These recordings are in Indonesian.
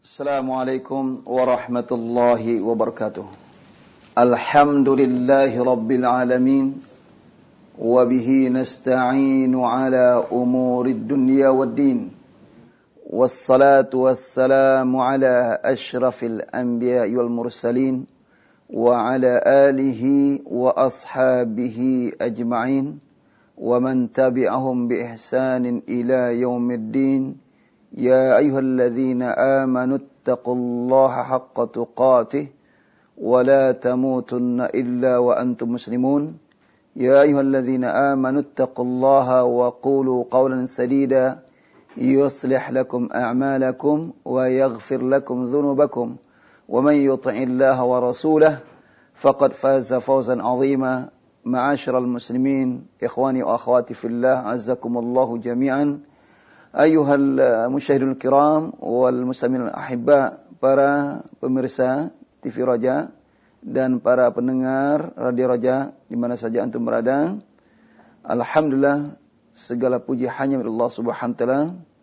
Assalamualaikum warahmatullahi wabarakatuh. Alhamdulillahi rabbil alamin. Wabihi nasta'inu ala umurid dunya waddin. Wassalatu wassalamu ala ashrafil anbiya'i wal mursalin. Wa ala alihi wa ashabihi ajma'in. Wa man tabi'ahum bi ihsanin ila yaumiddin. يا أيها الذين آمنوا اتقوا الله حق تقاته ولا تموتن إلا وأنتم مسلمون يا أيها الذين آمنوا اتقوا الله وقولوا قولا سديدا يصلح لكم أعمالكم ويغفر لكم ذنوبكم ومن يطع الله ورسوله فقد فاز فوزا عظيما معاشر المسلمين إخواني وأخواتي في الله عزكم الله جميعا. Ayuhal musyahidul kiram wal muslimin al-ahibba, para pemirsa TV Raja dan para pendengar Radio Raja di mana saja antum berada. Alhamdulillah, segala puji hanya milik Allah Subhanahu wa taala,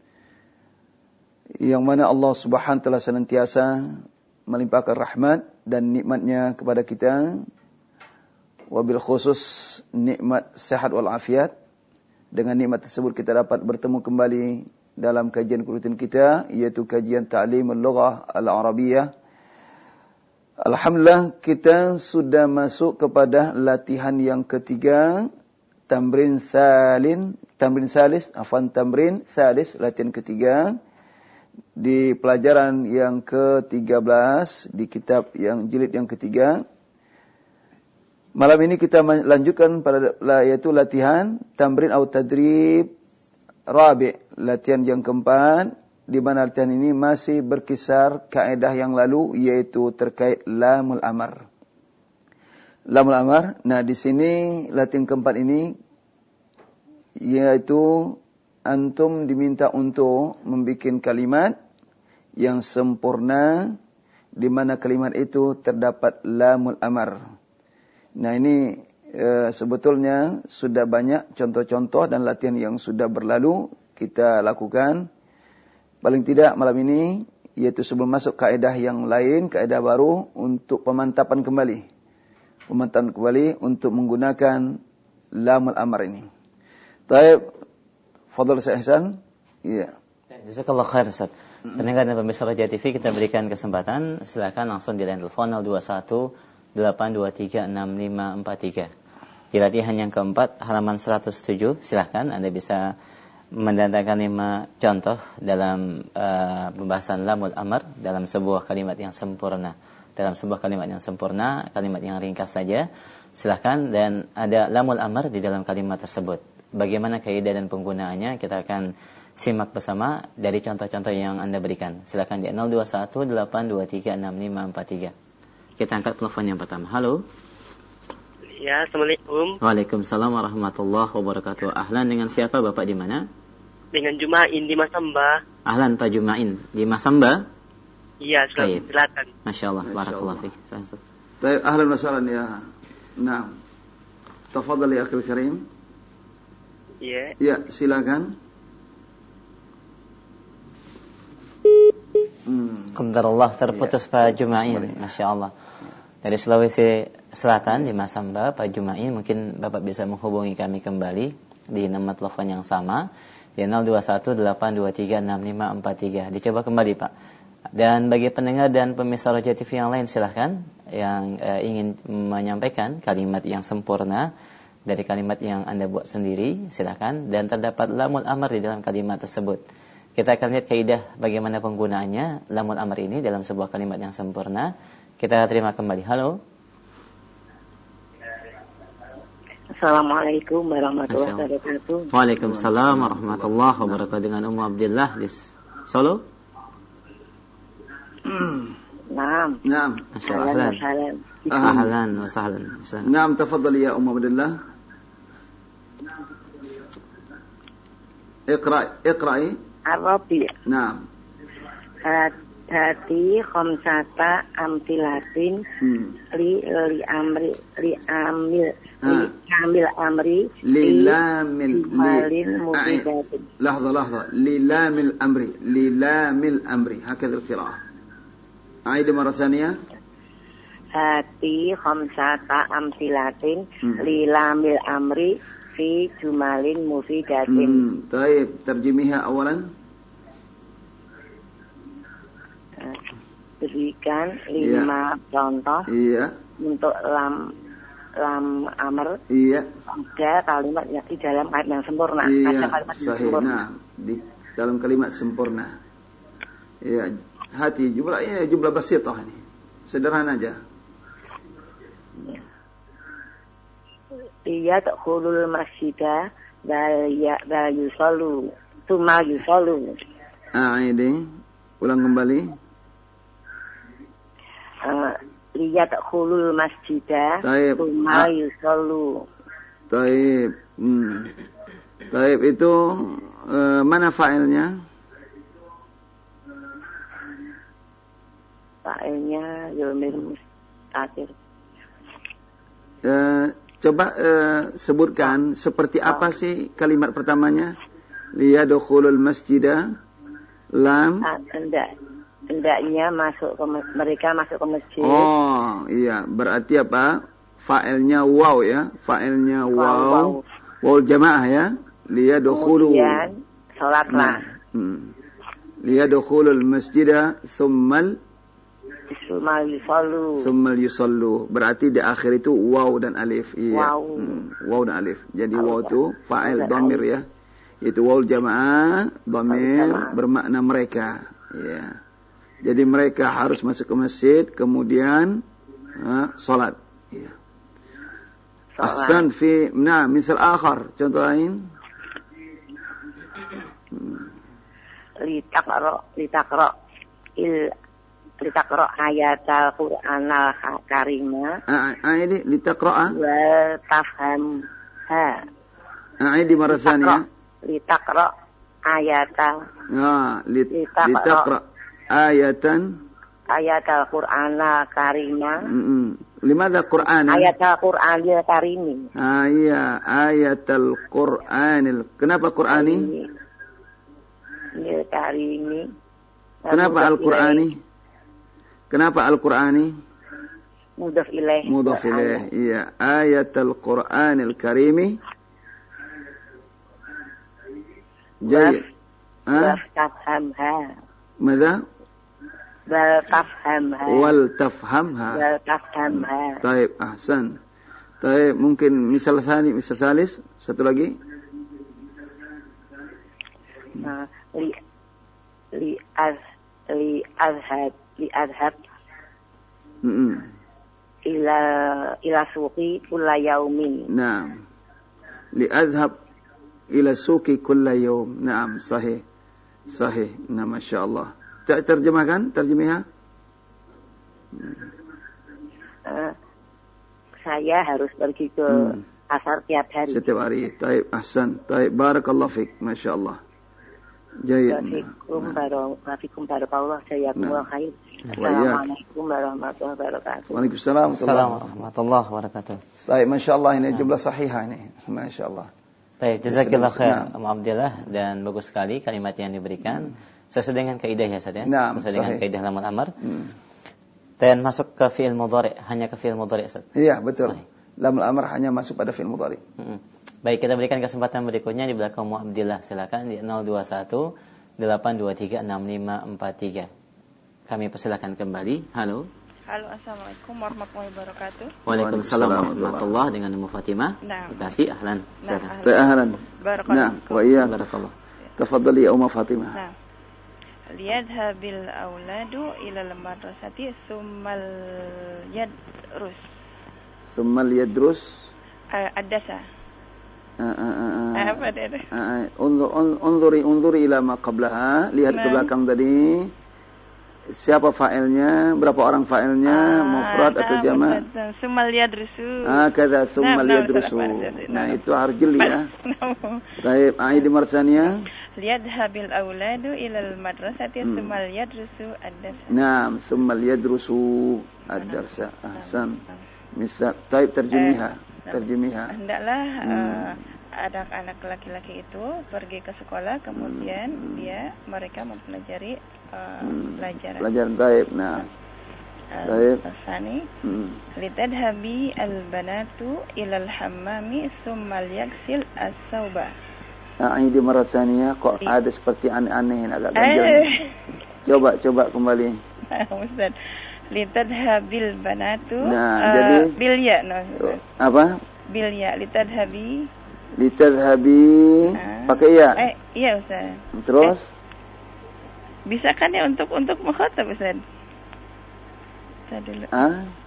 yang mana Allah Subhanahu wa taala senantiasa melimpahkan rahmat dan nikmatnya kepada kita, wabil khusus nikmat sehat wal afiat. Dengan nikmat tersebut kita dapat bertemu kembali dalam kajian rutin kita, yaitu kajian Ta'limul Lughah Al-Arabiyyah. Alhamdulillah, kita sudah masuk kepada latihan yang ketiga, tamrin salis, latihan ketiga di pelajaran yang ke-13 di kitab yang jilid yang ketiga. Malam ini kita lanjutkan yaitu latihan tamrin atau tadrib rabi', latihan yang keempat, di mana latihan ini masih berkisar kaedah yang lalu, yaitu terkait lamul amar. Lamul amar. Nah, di sini latihan keempat ini yaitu antum diminta untuk membuat kalimat yang sempurna di mana kalimat itu terdapat lamul amar. Nah, ini sebetulnya sudah banyak contoh-contoh dan latihan yang sudah berlalu kita lakukan. Paling tidak malam ini, yaitu sebelum masuk kaedah yang lain, kaedah baru untuk pemantapan kembali. Pemantapan kembali untuk menggunakan lamul amar ini. Baik, fadhil Syekh Ihsan. Iya. Jazakallahu khair Ustaz. Pendengar dan pemirsa Raja TV, kita berikan kesempatan, silakan langsung di line telepon 021 8236543. Di latihan yang keempat, halaman 107, silahkan Anda bisa mendatangkan 5 contoh dalam pembahasan lamul amar dalam sebuah kalimat yang sempurna. Dalam sebuah kalimat yang sempurna, kalimat yang ringkas saja, silahkan, dan ada lamul amar di dalam kalimat tersebut. Bagaimana kaidah dan penggunaannya, kita akan simak bersama dari contoh-contoh yang Anda berikan. Silahkan di 0218236543. Kita angkat telepon yang pertama. Halo. Ya, Assalamualaikum. Waalaikumsalam warahmatullahi wabarakatuh. Ahlan, dengan siapa Bapak, di mana? Dengan Jumain di Masamba. Ahlan Pak Jumain di Masamba? Iya, silakan. Masya Allah, barakallahu fiik. Baik, ahlan wa sahlan ya. Nah, tafadhal ya akhil karim. Iya. Ya, silakan. Qadarullah, terputus Pak Jumain. Masya Allah. Dari Sulawesi Selatan di Masamba, Pak Jumain, mungkin Bapak bisa menghubungi kami kembali di nomor telepon yang sama di 0218236543. Dicoba kembali Pak. Dan bagi pendengar dan pemirsa Raja TV yang lain, silahkan yang ingin menyampaikan kalimat yang sempurna dari kalimat yang Anda buat sendiri, silahkan. Dan terdapat lamul amar di dalam kalimat tersebut. Kita akan lihat kaidah bagaimana penggunaannya lamul amar ini dalam sebuah kalimat yang sempurna. Kita terima kembali. Halo. Assalamualaikum warahmatullahi wabarakatuh. Waalaikumsalam warahmatullahi wabarakatuh. Dengan Ummu Abdillah di Solo. Naam. Ahlan wa sahlan. Naam, tafadhali ya Ummu Abdillah. Iqra'i. Arabi. Naam. Hati khamsata amtilatin li amil amri lilamil mufidatin. لحظة lilamil amri هكذا القراءة. Aida marah tsaniyah. Hati khamsata amsilatin li lamil amri fi jumalin mufidatin. Taib, terjemihha awalan. Berikan 5 contoh untuk lam amr. Iya. Ada kalimat yang di dalam kalimat yang sempurna. Iya. Ada kalimat yang sempurna. Nah, di dalam kalimat sempurna. Iya. Hati jumlah basitah ini. Sederhana aja. Iya tadkhulul masjidah bal yusallu tsumma yusallu. Ini ulang kembali. Lihat khulul masjidah tsumma yusallu. Taib. Taib itu mana fa'ilnya? Fa'ilnya yomir mustatir. Coba sebutkan seperti apa sih kalimat pertamanya? Liyadkhulul masjidah lam. Hendaknya mereka masuk ke masjid. Oh, iya. Berarti apa? Fa'ilnya waw ya. Fa'ilnya waw. Waw jamaah ya. Liyadkhulu. Kemudian salatlah. Liyadkhulul masjidah thummal yusallu. Berarti di akhir itu waw dan alif. Iya. Waw dan alif. Jadi waw itu fa'il dhamir ya. Itu waw jamaah, dhamir bermakna mereka. Iya. Jadi mereka harus masuk ke masjid, kemudian salat. Ya. Ahsan fi, misal akhar, contoh lain. Litaqra ayatal Qur'anal Karimah. Ini litaqra. Wa tafhamha. Ini marah tsaniyah. Litaqra ayatal. Litaqra ayatal Qur'anal Karimah. Limadha Qur'an? Ayatal Qur'anil Karimi. Iya, ayatal Qur'anil. Kenapa Qur'ani? Karimi. Kenapa Al-Qur'ani? Kenapa Al-Qur'ani? Mudhaf ilaih. Mudhaf ilaih. Iya, ayatal Qur'anil Karimi. Jayid. Tafhamha. Mada? Wal tafhamha. Taib, ahsan. Taib, mungkin misal thalis, satu lagi. Li azhab ila suqi kulla yaumin. Naam. Li azhab ila suqi kulla yaum. Naam, sahih. Nah, masyaallah. Terjemahkan, terjemihah. Saya harus pergi ke pasar tiap hari. Setiap hari. Taib, ahsan. Taib, barakallahu fik. Masyaallah. Jayid. Waalaikumsalam warahmatullahi wabarakatuh. Assalamualaikum warahmatullahi wabarakatuh. Waalaikumsalam warahmatullahi wabarakatuh. Baik, masyaallah ini jumlah sahihah ini. Masyaallah. Baik, jazakillah khair Abdillah, dan bagus sekali kalimat yang diberikan. Sesuai dengan kaidah ya Ustaz ya. Sesuai dengan kaidah lamul amr. Dan masuk ke fi'il mudhari', hanya ke fi'il mudhari' Ustaz. Iya, betul. Lamul amr hanya masuk pada fi'il mudhari'. Baik, kita berikan kesempatan berikutnya di belakang Mu Abdillah. Silakan di 021 823 6543. Kami persilakan kembali. Halo. Halo, assalamualaikum warahmatullahi wabarakatuh. Waalaikumsalam warahmatullahi dengan Ummu Fatimah. Terima kasih. Ahlan. Silakan. Ahlan. Barakallahu. Wa iyyak. Barakallahu. Tafadhali ya Ummu Fatimah. Liyadhabil auladu ilal madrasati summal yadrus. Summal yadrus. Ad-dasa. Apa dia? Unzuri ila ma qablaha. Lihat ke belakang tadi. Siapa fa'ilnya? Berapa orang fa'ilnya? Mufrad atau jama'? Summal yadrusu. Kata summal yadrusu. Nah, itu harus jeli ya. Baik, aidi marsaniyah. Liyadhabil auladu ilal madrasati summal yadrusu ad-darsa. Naam, summal yadrusu ad-darsa. Ahsan. Misal, taib terjemihah. Hendaklah anak-anak laki-laki itu pergi ke sekolah, kemudian mereka mempelajari pelajaran. Pelajaran taib. Nah, Baik. Al-Thani. Litadhabi al-banatu ilal hammami summa yaksil as-sauba. Nah, ini di marah saniyah kok ada seperti aneh-aneh agak ganjil. Coba kembali. Ustaz. Litadhabil banatu. Nah, jadi bilya apa? Bilya litadhabi pakai ya. Iya Ustaz. Terus bisa kan ya untuk mukhatab Ustaz? Dulu.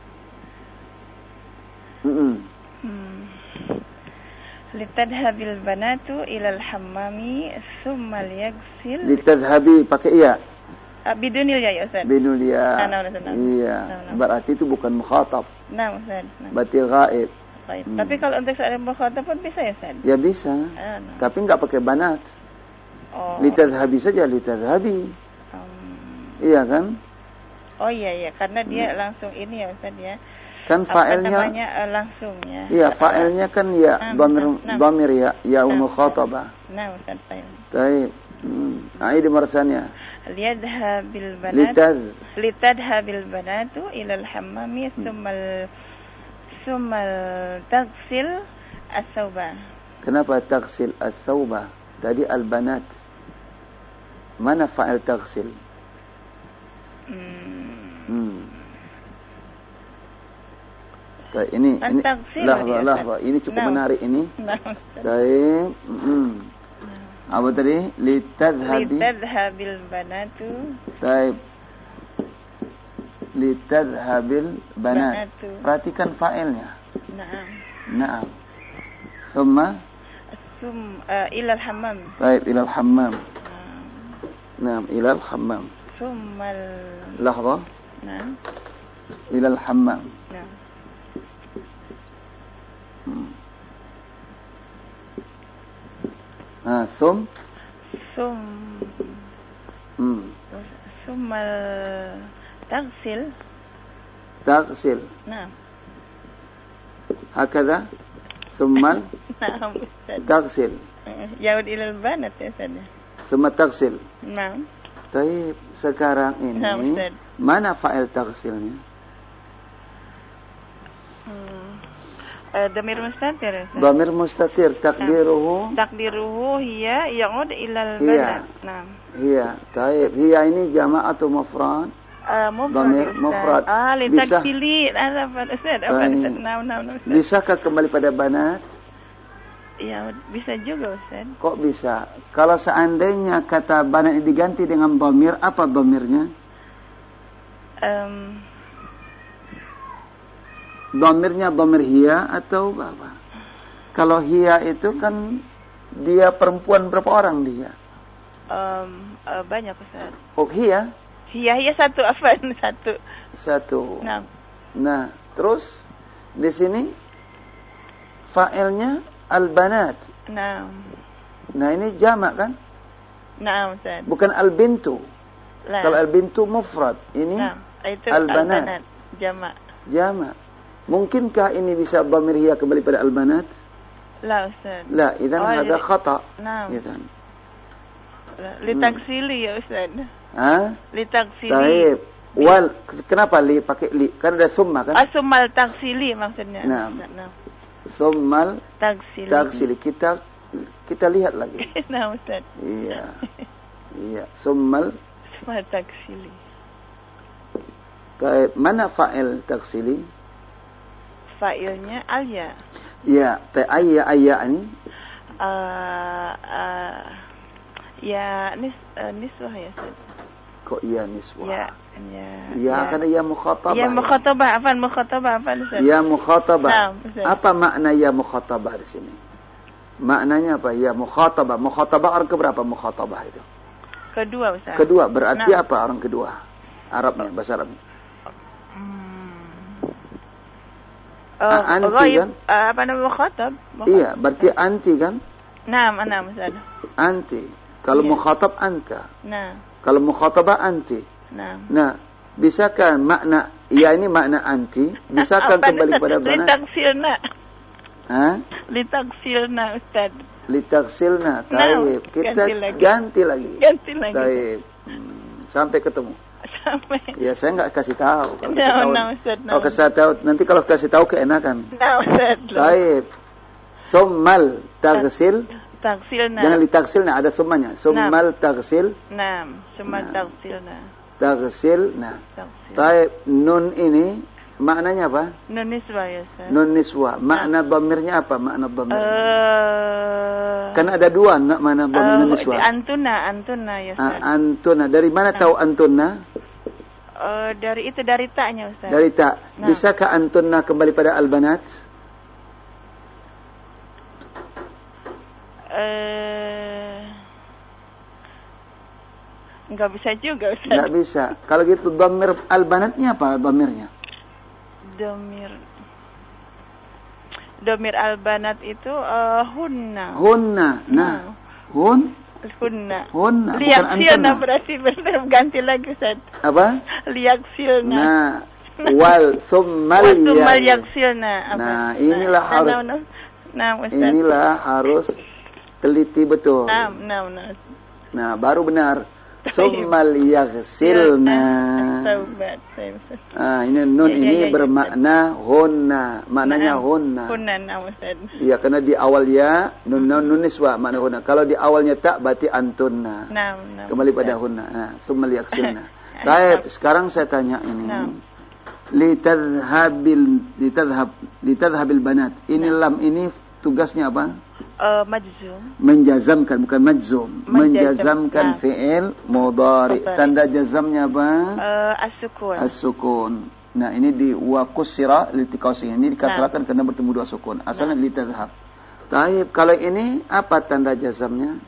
Litadhabil banatu ilal hammami summa yaksil. Litadhabi pakai ya. Bidunil ya Ustaz. Bidunil ya. Iya. Berarti itu bukan mukhatab. Nah Ustaz. Berarti ghaib. Tapi kalau untuk seorang mukhatab pun bisa ya Ustaz? Ya bisa. Tapi enggak pakai banat. Litadhabi saja litadhabi. Iya kan? Oh iya, karena dia langsung ini ya Ustaz ya. Kan fa'ilnya langsung ya. Iya, fa'ilnya kan ya dhamir ya mukhatabah. Nah, Ustaz. Baik. Ini marsannya. Litadhabil banatu ilal hammami summal taghsil as-sauba. Kenapa taghsil as-sauba? Tadi al-banat. Mana fa'il taghsil? Ini lahza. Ini cukup menarik ini. Baik. Apa tadi? Litadhabil banatu. Baik. Litadhabil banat. Perhatikan fa'ilnya. Naam. Summa ilal hammam. Baik, ilal hammam. Naam, ilal hammam. Summa lahza. Naam. Ilal hammam. Naam. Summa taghsil. Naam. Hakadha. Summa taghsil. Yaud ilal banat ya Ustaz. Summa taghsil. Naam. Baik, sekarang ini mana fa'il taghsilnya? Dhamir mustatir. Dhamir mustatir takdiruhu hiya yaud ilal banat. Naam. Hiya. Baik, hiya ini jamak atau mufrad? Dhamir mufrad. Litaksili Ustaz. Bisakah kembali pada banat? Ya, bisa juga Ustaz. Kok bisa? Kalau seandainya kata banat diganti dengan dhamir, apa dhamirnya? Dhamirnya dhamir hiya atau apa? Kalau hiya itu kan dia perempuan, berapa orang dia? Banyak Ustaz. Oh, hiya? Hiya satu apa? Satu. Nah, terus di sini fa'ilnya al-banat. Nah, ini jamak kan? Nah, Ustaz. Bukan al-bintu. Kalau al-bintu mufrad, ini al-banat. Jamak. Mungkinkah ini bisa dhamir hiya kembali pada al-banat? La, Ustaz. La, idzan hadza khata'. Idzan. Litaksili ya Ustaz. Litaksili. Baik. Wal, kenapa li pakai li? Kan ada summa kan? Summal taksili maksudnya. Nah. Summal taksili. Kita lihat lagi. Nah, Ustaz. Iya. Summal taksili. Baik, mana fa'il taksili? Fa'ilnya al-ya. Ya, ayya ini. Ya niswah ya Ustaz. Kok iya niswah? Ya kan ya mukhatabah. Ya mukhatabah apa Ustaz? Ya mukhatabah. Apa makna ya mukhatabah di sini? Maknanya apa? Ya mukhatabah. Mukhatabah orang keberapa mukhatabah itu? Kedua Ustaz. Kedua, berarti apa orang kedua? Arabnya, bahasa Arabnya. Anti kan? Apa nama mukhatab? Iya, berarti anti kan? Nah, Ustaz. Anti. Kalau mukhatab anta. Nah. Kalau mukhatabah anti. Nah, bisakah makna ya ini makna anti? Bisakah kembali kepada banat? Litaksilna Ustaz. Litaksilna. Taib. Kita ganti lagi. Taib. Sampai ketemu. Ya saya nggak kasih tahu. Ustaz. Kalau kasih tahu nanti kalau kasih tahu keenakan. Ustaz. Baik. Summal taghsil. Taghsilna. Jangan ditaksilna, ada summanya. Summal taghsil. Naam, summal taghsilna. Taghsilna. Baik, nun ini maknanya apa? Nun niswa ya Ustaz. Nun niswa. Makna dhamirnya apa? Makna dhamirnya. Kan ada dua makna dhamir nun niswa. Antuna ya Ustaz. Antuna. Dari mana tahu antuna? Dari taknya Ustaz. Dari tak. Bisakah antuna kembali pada al-banat? Enggak bisa juga Ustaz. Enggak bisa. Kalau gitu dhamir al-banatnya apa dhamirnya? Dhamir al-banat itu hunna. Nah. Hunna. Liaksilna berarti benar ganti lagi Ustaz. Apa? Liaksilna. Nah, wal summal yaksilna. Nah, inilah harus. Inilah harus teliti betul. Nah, baru benar. Summal yaghsilna. Ini nun ini bermakna hunna. Maknanya hunna. Iya, karena di awal ya nun niswa makna hunna. Kalau di awalnya tak berarti antunna. Kembali pada hunna. Nah, summal yaghsilna. Baik, sekarang saya tanya ini. Litadhhabil banat. Ini lam ini tugasnya apa? Majzum. Menjazamkan, bukan majzum. Menjazamkan fi'il mudhari. Tanda jazamnya apa? As-sukun. Nah, ini di wa kusira litiqasi. Ini dikasrakan karena bertemu dua sukun. Asalnya litadhhab. Baik, kalau ini apa tanda jazamnya?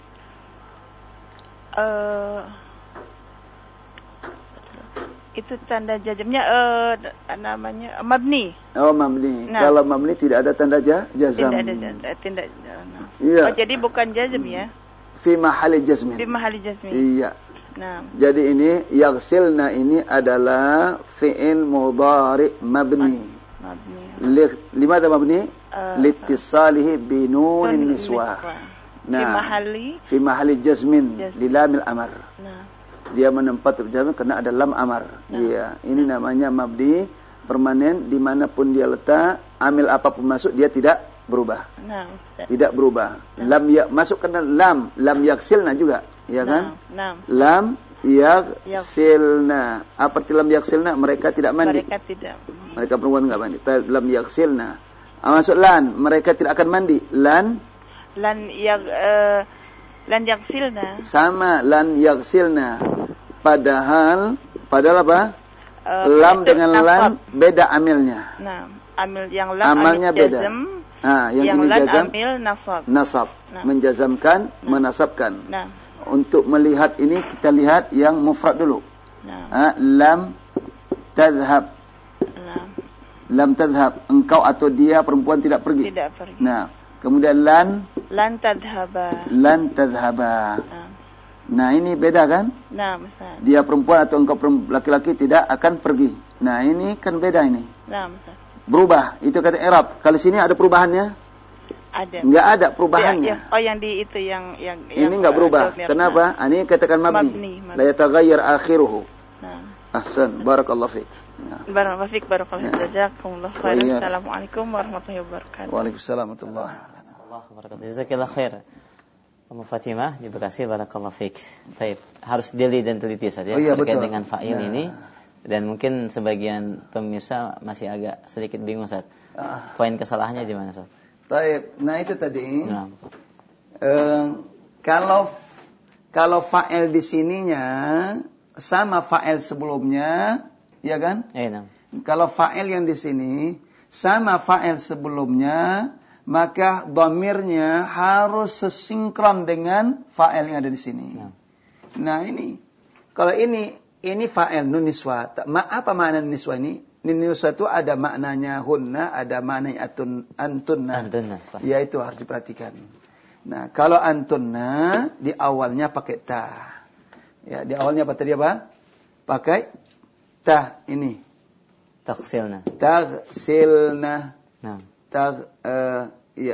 Itu tanda jazamnya namanya mabni. Oh, mabni. Kalau mabni tidak ada tanda jazam. Tidak. Iya. Jadi bukan jazm ya? Fi mahali jazmin. Iya. Jadi ini yaghsilna ini adalah fi'il mudhari mabni. Limada mabni? Liittisalihi bi nunin niswa. Fi mahali jazmin li lamil amar. Dia menempat jazm karena ada lam amar. Iya, ini namanya mabni permanen, dimanapun dia letak, amil apapun masuk dia tidak berubah. Tidak berubah. Lam ya masuk karena lam yaksilna juga, ya kan? Lam yaksilna. Apa arti lam yaksilna? Mereka tidak mandi. Mereka perempuan enggak mandi. Lam yaksilna. Masuk lan, mereka tidak akan mandi. Lan yaksilna. Sama lan yaksilna. Padahal apa? Lam dengan lan beda amilnya. Amil yang lam amalnya beda. Jazm, yang ini jazam amil nasab. Menjazamkan, menasabkan. Untuk melihat ini kita lihat yang mufrad dulu. Lam tadhhab. Lam tadhhab. Engkau atau dia perempuan tidak pergi. Nah, kemudian lan tadhhaba. Nah, ini beda kan? Dia perempuan atau engkau laki-laki tidak akan pergi. Nah, ini kan beda ini. Berubah. Itu kata i'rab. Kalau sini ada perubahannya? Ada. Enggak ada perubahannya. Yang di itu yang ini enggak berubah. Kenapa? Ini katakan mabni. La yataghayyar akhiruhu. Ahsan. Barakallahu fiik. Barakallahu fiik. Jazakumullah khairan. Assalamualaikum warahmatullahi wabarakatuh. Waalaikumsalam warahmatullahi wabarakatuh. Jazakallahu khair. Ummu Fatimah di Bekasi, barakallahu fiik. Baik, harus dili dan teliti saja terkait dengan fa'il ini. Dan mungkin sebagian pemirsa masih agak sedikit bingung Ustaz. Poin kesalahannya di mana Ustaz? Baik, nah itu tadi. Kalau fa'il di sininya sama fa'il sebelumnya, ya kan? Iya. Kalau fa'il yang di sini sama fa'il sebelumnya, maka dhamirnya harus sesinkron dengan fa'il yang ada di sini. Nah, ini kalau ini fa'il nun niswa. Apa makna nun niswa ini? Nun niswa itu ada maknanya hunna, ada maknanya antunna. Ya, itu harus diperhatikan. Nah, kalau antunna di awalnya pakai ta. Ya, di awalnya apa tadi apa? Pakai ta ini. Taghsilna. Nah. Iya.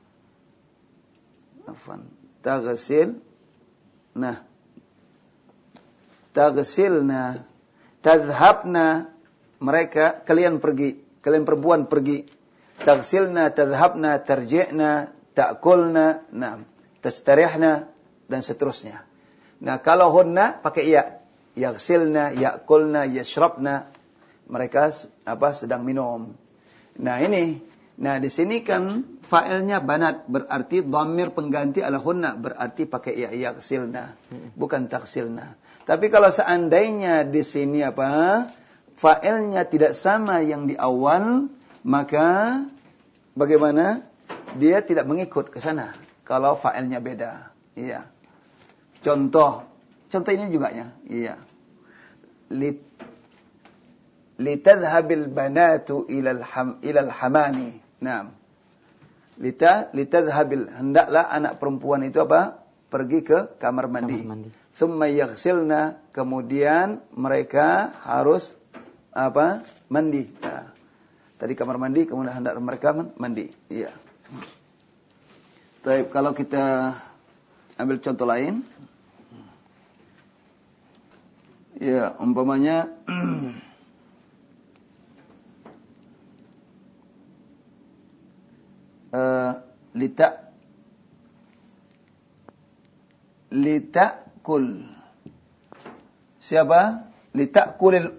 Afwan. Taghsilna. Tadhhabna, mereka, kalian pergi. Kalian perempuan pergi. Taghsilna, tadhhabna, tarji'na, ta'kulna, tastarihna, dan seterusnya. Nah, kalau hunna pakai ya. Yaghsilna, ya'kulna, yashrabna. Mereka sedang minum. Nah, ini. Nah, di sini kan fa'ilnya banat, berarti dhamir pengganti adalah hunna, berarti pakai ya, yaghsilna, bukan taghsilna. Tapi kalau seandainya di sini fa'ilnya tidak sama yang di awal, maka bagaimana? Dia tidak mengikut ke sana kalau fa'ilnya beda. Iya. Contoh ini juga ya. Iya. Litadhhabil banatu ilal hamami. Naam. Litadhhabil, hendaklah anak perempuan itu pergi ke kamar mandi. Tsumma yaghsilna, kemudian mereka harus mandi. Nah, tadi kamar mandi, kemudian hendak mereka mandi. Iya. Baik, kalau kita ambil contoh lain. Ya, umpamanya litakul. Siapa? Litakulil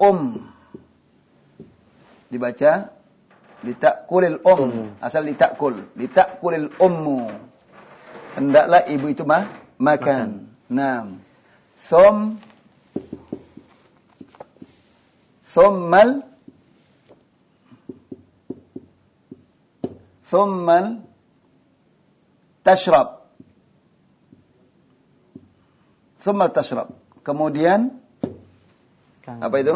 dibaca litakulil asal litakulil ummu, hendaklah ibu itu makan. Naam. Thummal tashrab. Kemudian apa itu?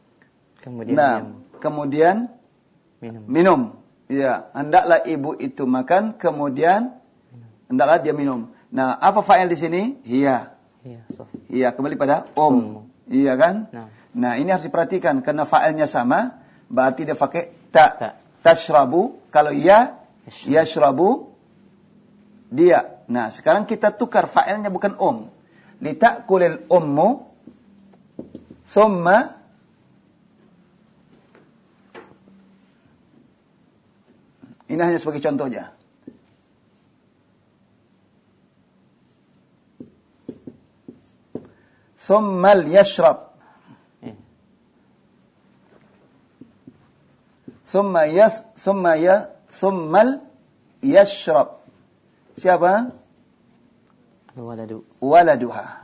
Kemudian minum. Ya, hendaklah ibu itu makan, kemudian hendaklah dia minum. Nah, apa fa'il di sini? Hiya. Iya, kembali pada Iya kan? Nah, ini harus diperhatikan karena fa'ilnya sama, berarti dia pakai ta. Tashrabu, kalau ya, yashrabu, dia. Nah, sekarang kita tukar fa'ilnya bukan Litakulil ummu, thumma ini hanya sebagai contoh aja. Thummal yashrab. Thummal yashrab. Siapa? Waladuha.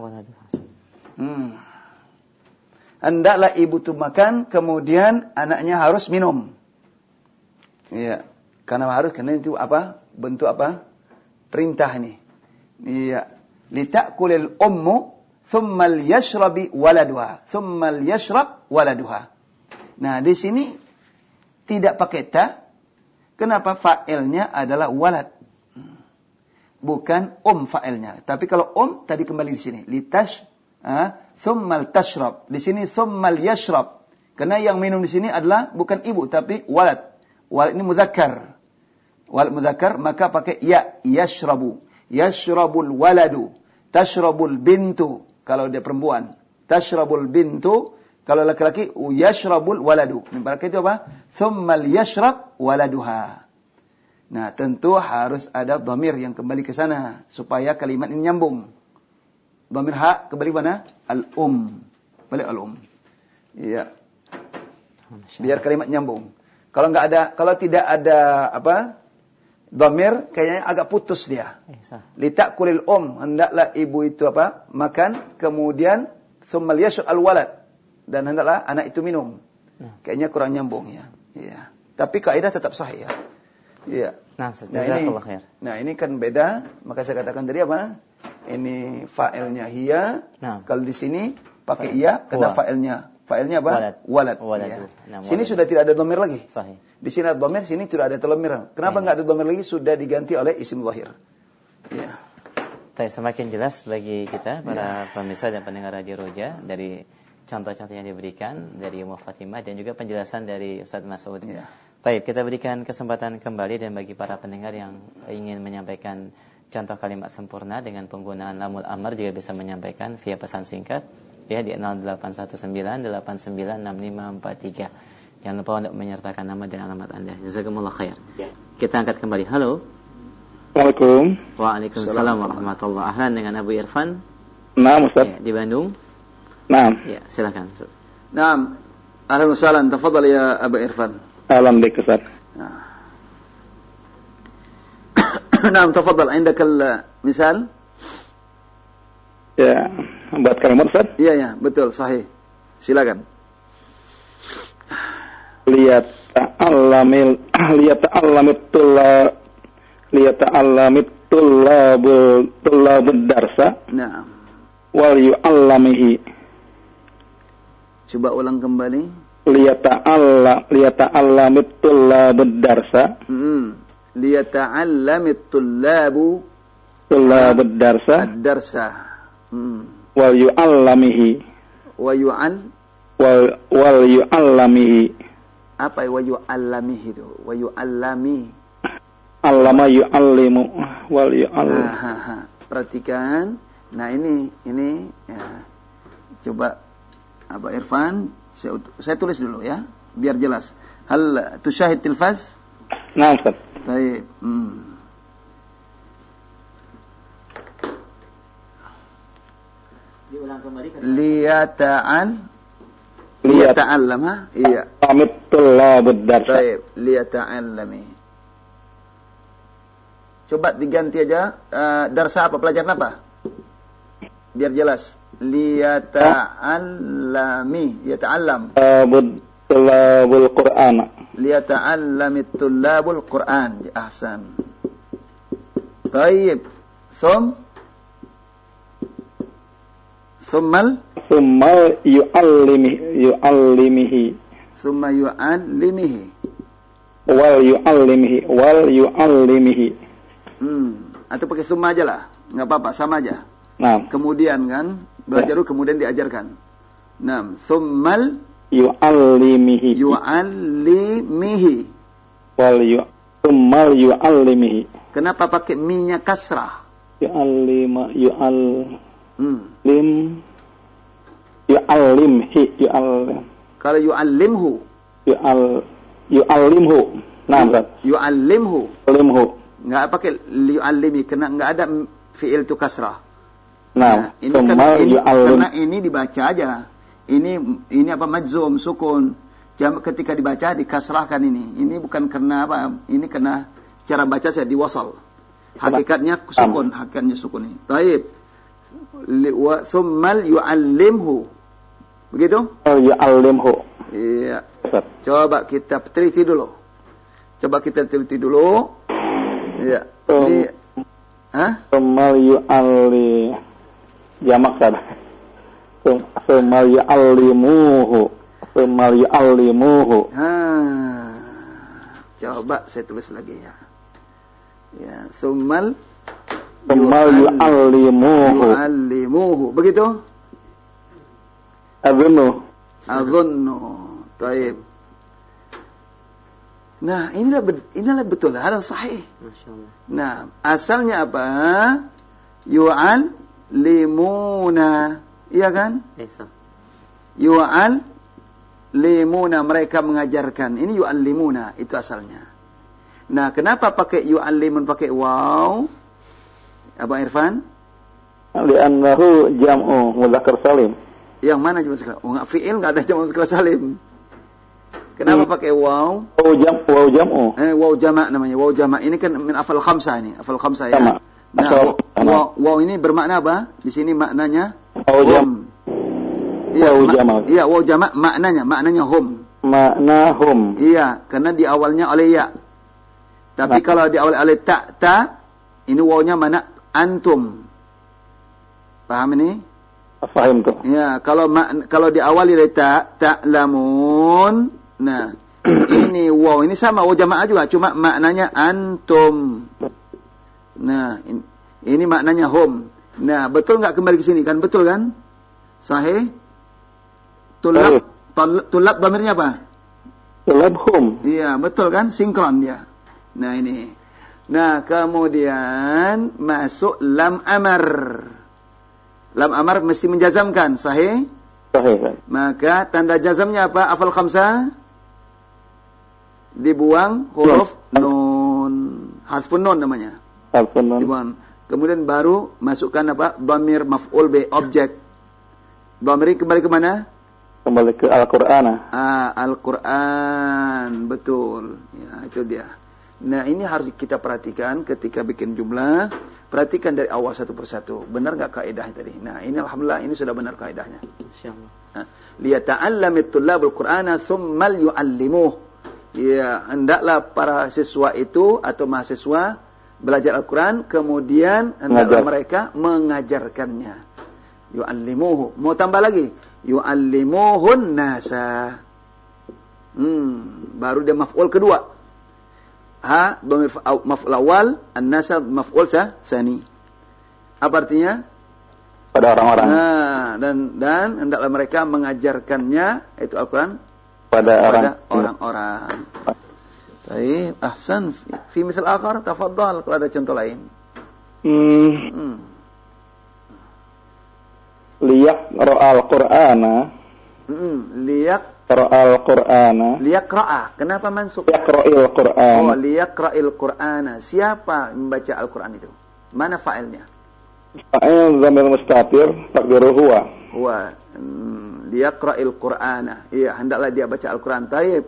Hendaklah ibu itu makan, kemudian anaknya harus minum. Iya. Karena itu bentuk perintah ini. Iya. Litakulil ummu thummal yashrabi waladuha. Thummal yashrab waladuha. Nah, di sini tidak pakai ta. Kenapa? Fa'ilnya adalah walad. Bukan fa'ilnya. Tapi kalau tadi kembali di sini. Thummal tashrab. Di sini thummal yashrab. Karena yang minum di sini adalah bukan ibu, tapi walad. Walad ini mudzakkar. Walad mudzakkar, maka pakai ya. Yashrabu. Yashrabul waladu. Tashrabul bintu. Kalau dia perempuan. Tashrabul bintu. Kalau laki-laki, yashrabul waladu. Berarti itu apa? Thummal yashrab waladuha. Nah, tentu harus ada dhamir yang kembali ke sana supaya kalimat ini nyambung. Dhamir kembali mana? Balik Iya. Biar kalimat nyambung. Kalau tidak ada dhamir, kayaknya agak putus dia. Litakulil hendaklah ibu itu makan, kemudian thummal yashrab al-walad. Dan hendaklah anak itu minum. Kayaknya kurang nyambung ya. Iya. Tapi kaidah tetap sahih ya. Iya. Nah, ini kan beda, maka saya katakan tadi ini fa'ilnya hiya. Kalau di sini pakai iya, karena fa'ilnya walad. Ya. Sini sudah tidak ada dhamir lagi. Sahih. Di sini ada dhamir, sini tidak ada dhamir. Kenapa enggak ada dhamir lagi? Sudah diganti oleh isim zahir. Iya. Semakin jelas bagi kita para pemirsa dan pendengar Radio Roja dari contoh-contoh yang diberikan dari Ummu Fatimah dan juga penjelasan dari Ustaz Mas'ud. Ya. Baik, kita berikan kesempatan kembali dan bagi para pendengar yang ingin menyampaikan contoh kalimat sempurna dengan penggunaan lamul amr juga bisa menyampaikan via pesan singkat ya di 0819896543. Jangan lupa untuk menyertakan nama dan alamat Anda. Jazakumullah khair. Kita angkat kembali. Halo. Assalamualaikum. Waalaikumsalam warahmatullahi. Ahlan dengan Abu Irfan. Naam, Ustaz. Ya, di Bandung. Naam. Ya, silakan. Naam. Ahlan wa sahlan. Tafadhal ya Abu Irfan. Alhamdulillah, Ustaz. Naam, tafadhal. Indak al-misal? Ya, buat kalimat, Ustaz. Iya, betul, sahih. Silakan. Liyata'allamit tullabud darsa. Naam. Wal yu'allamihi. Coba ulang kembali. Liyata'allamit tullabud darsa. Liyata'allamit tullabud darsa. Ad-darsa. Wal yu'allamihi. Wal yu'allamihi. Apa wa yu'allamihi itu? Wa yu'allami. Allama yu'allimu. Wal yu'allim. Perhatikan. Nah, ini ya. Coba Abu Irfan, saya tulis dulu ya, biar jelas. Hal tusyahid tilfaz? Nah, Ustaz. Baik. Diulang kembali. Liyata'allama. Iya. Tullabud darsa. Baik, liyata'allami. Coba diganti aja, darsa apa, pelajaran apa? Biar jelas. Liyata'allami, yata'allam. Tullabul Qur'an. Liyata'allami tullabul Qur'an. Ahsan. Baik. Summal yu'allimihi. Summa yu'allimihi. Wal yu'allimihi. Atau pakai summa aja lah, nggak apa-apa, sama aja. Nah. Kemudian kan belajar dulu, kemudian diajarkan. Nah, summal yu'allimihi. Summal yu'allimihi. Kenapa pakai mi-nya kasrah? Yu'allimhi. Kalau yu'allimhu. Yu'allimhu. Nah, Yu'allimhu. Nggak pakai yu'allimi, nggak ada fi'il tu kasrah. Nah, ini karena ini dibaca aja. Ini apa, majzum, sukun. Ketika dibaca dikasrahkan ini. Ini bukan karena apa? Ini karena cara baca saya diwasal. Hakikatnya sukun ini. Taib. Summal yu'allimhu. Begitu? Yu'allimhu. Iya. Coba kita teliti dulu. Iya. Summal yu'alli jamak sad. Summal yu'allimuhu. Coba saya tulis lagi ya. Ya, summal yu'allimuhu. Begitu? Adhunnu. Taib. Nah, inilah betul, hal sahih. Masyaallah. Nah, asalnya apa? Yu'allimuna. Iya kan? Iya. Yu'allimuna, mereka mengajarkan. Ini yu'allimuna, itu asalnya. Nah, kenapa pakai yu'allimun pakai waw? Abang Irfan? Li'annahu jam'u mudzakkar salim. Yang mana jam'u mudzakkar? Fi'il enggak ada jam'u mudzakkar salim. Kenapa pakai waw? Waw jam'u. Waw jama' namanya, waw jama'. Ini kan min afal khamsah ini, afal khamsah ya. Nah, waw ini bermakna apa? Di sini maknanya hum. Iya, waw jama' maknanya hum. Makna hum. Iya, karena di awalnya oleh ya. Tapi kalau di awal oleh ta, ini wawnya mana? Antum. Paham ini? Paham tuh. Ya, kalau diawali oleh ta'lamun. Nah, ini waw ini sama waw jamaah juga, cuma maknanya antum. Nah, ini maknanya hum. Nah, betul nggak kembali ke sini kan? Betul kan? Sahih? Tulab dhamirnya apa? Tulab hum. Iya, betul kan? Sinkron dia. Nah, ini. Nah, kemudian masuk lam amar. Lam amar mesti menjazamkan, sahih? Sahih, Ustaz. Maka tanda jazamnya apa? Afal khamsah? Dibuang huruf nun. Hasfun nun namanya. Harfun nun. Dibuang. Kemudian baru masukkan apa? Dhamir maf'ul bi, objek. Dhamir kembali ke mana? Kembali ke Al-Qur'an. Al-Quran. Betul. Ya, itu dia. Nah, ini harus kita perhatikan ketika bikin jumlah. Perhatikan dari awal satu persatu. Benar nggak kaidahnya tadi? Nah, ini alhamdulillah ini sudah benar kaidahnya. Insyaallah. Liyata'allamit tullabul Qur'ana thumma yu'allimuh. Ya, hendaklah para siswa itu atau mahasiswa belajar Al-Quran, kemudian hendaklah mereka mengajarkannya. Yu'allimuhu. Mau tambah lagi? Yu'allimuhun nasa. Baru dia maf'ul kedua. Ha, dhamir maf'ul awal, an-nasa maf'ul sani. Apa artinya? Pada orang-orang. Nah, dan hendaklah mereka mengajarkannya, itu Al-Quran, Pada orang-orang. Baik, ahsan. Fi misal akhar, tafadhal kalau ada contoh lain. Liyaqra'al Qur'ana. Qira'al Qur'ana. Liyaqra'a. Kenapa mansub? Yaqra'il Qur'ana. Oh, liyaqra'il Qur'ana. Siapa membaca Al-Quran itu? Mana fa'ilnya? Fa'il dhamir mustatir taqdiruhu huwa. Huwa. Liyaqra'il Qur'ana. Iya, hendaklah dia baca Al-Quran. Taib.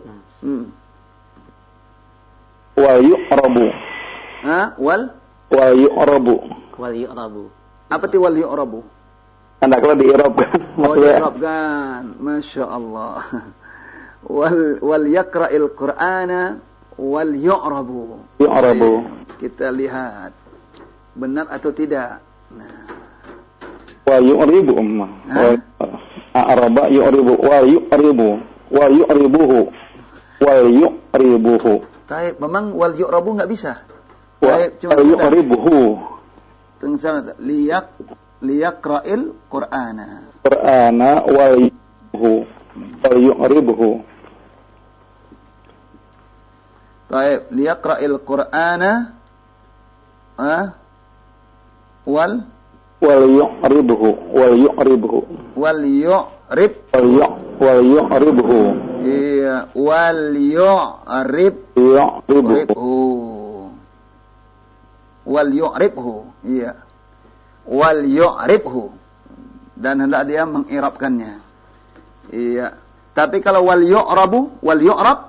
Wa yu'rabu. Ha? Wal yu'rabu. Apa itu wal yu'rabu? Hendaklah diirabkan. Oh, diirabkan. Masya Allah. Wal yaqra'il Qur'ana wal yu'rabu. Yu'rabu. Kita lihat benar atau tidak. Nah. Wa yu'ribu ummah. Araba yu'ribu wa yu'ribu wa yu'ribuhu wa yu'ribuhu. Taib, memang wal yu'rabu enggak bisa. Taib, cuma yu'ribuhu. Tengah sana liyaqra'il Qur'ana. Qur'ana wa yu'ribuhu. Taib, liyaqra'il Qur'ana wal yu'ribuhu wal yu'ribuhu. Iya, wal yu'ribhu. Wal yu'ribhu. Iya. Wal yu'ribhu. Dan hendak dia mengirabkannya. Iya. Tapi kalau wal yu'rabu, wal yu'rab,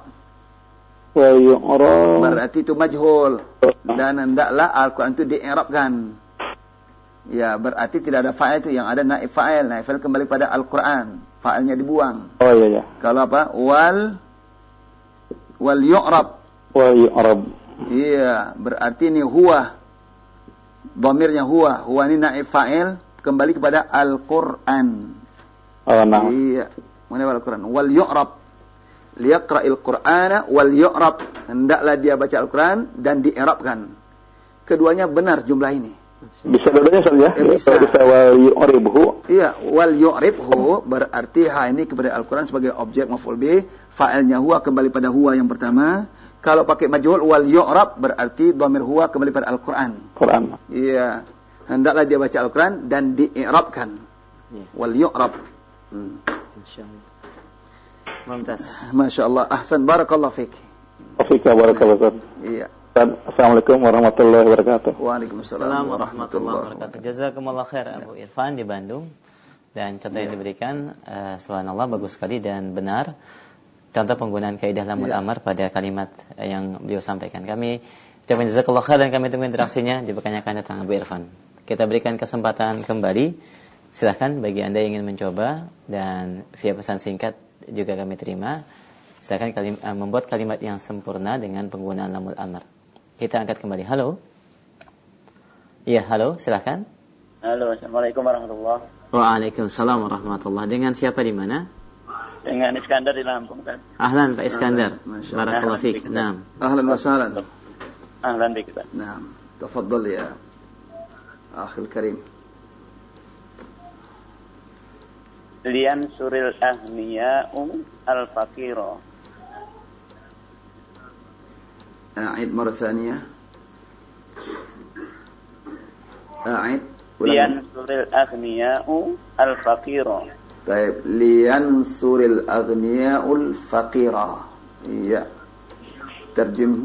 berarti itu majhul. Dan hendaklah Al-Quran itu diirabkan. Ya, berarti tidak ada fa'il itu, yang ada naib fa'il. Naib fa'il kembali pada Al-Quran. Fa'ilnya dibuang. Oh iya. Kalau apa? Wal yu'rab. Wal yu'rab. Iya, berarti ini huwa. Dhamirnya huwa. Huwa ini naib fa'il kembali kepada Al-Quran. Oh, nah. Iya. Mana Al-Quran? Wal yu'rab. Liyaqra'il Qur'ana wal yu'rab. Hendaklah dia baca Al-Quran dan di'irabkan. Keduanya benar jumlah ini. Bisa dua-duanya saja. Bisa. Wal yu'ribhu. Iya, wal yu'ribhu berarti ha ini kepada Al-Quran sebagai objek maf'ul bih, fa'ilnya huwa kembali pada huwa yang pertama. Kalau pakai majhul wal yu'rab berarti dhamir huwa kembali pada Al-Quran. Quran. Iya. Hendaklah dia baca Al-Quran dan di'irabkan. Wal yu'rab. Insyaallah. Mumtaz. Masyaallah. Ahsan, barakallahu fiik. Afika barakallahu. Iya. Assalamualaikum warahmatullahi wabarakatuh. Waalaikumsalam warahmatullahi wabarakatuh. Jazakumullah khair Abu Irfan di Bandung. Dan contoh yang diberikan subhanallah bagus sekali dan benar. Contoh penggunaan kaidah lamul amar pada kalimat yang beliau sampaikan. Kami ucapkan jazakallah khair dan kami tunggu interaksinya. Jika akan datang Abu Irfan. Kita berikan kesempatan kembali. Silahkan bagi Anda yang ingin mencoba dan via pesan singkat juga kami terima. Silahkan membuat kalimat yang sempurna dengan penggunaan lamul amar. Kita angkat kembali. Halo. Iya, halo, silahkan. Halo, assalamualaikum warahmatullahi. Waalaikumsalam warahmatullahi. Dengan siapa di mana? Dengan Iskandar di Lampung, kan. Ahlan Pak Iskandar. Barakallahu fiik. Naam. Ahlan wa sahlan. Ahlan bik. Naam. Tafadhal ya akhil karim. Lian suril ahniya'u al-faqira. أعيد مرة ثانية. أعيد. لينصر الأغنياء الفقير. Taib. Liyansuril aghniya'ul faqira. Iya. Terjem.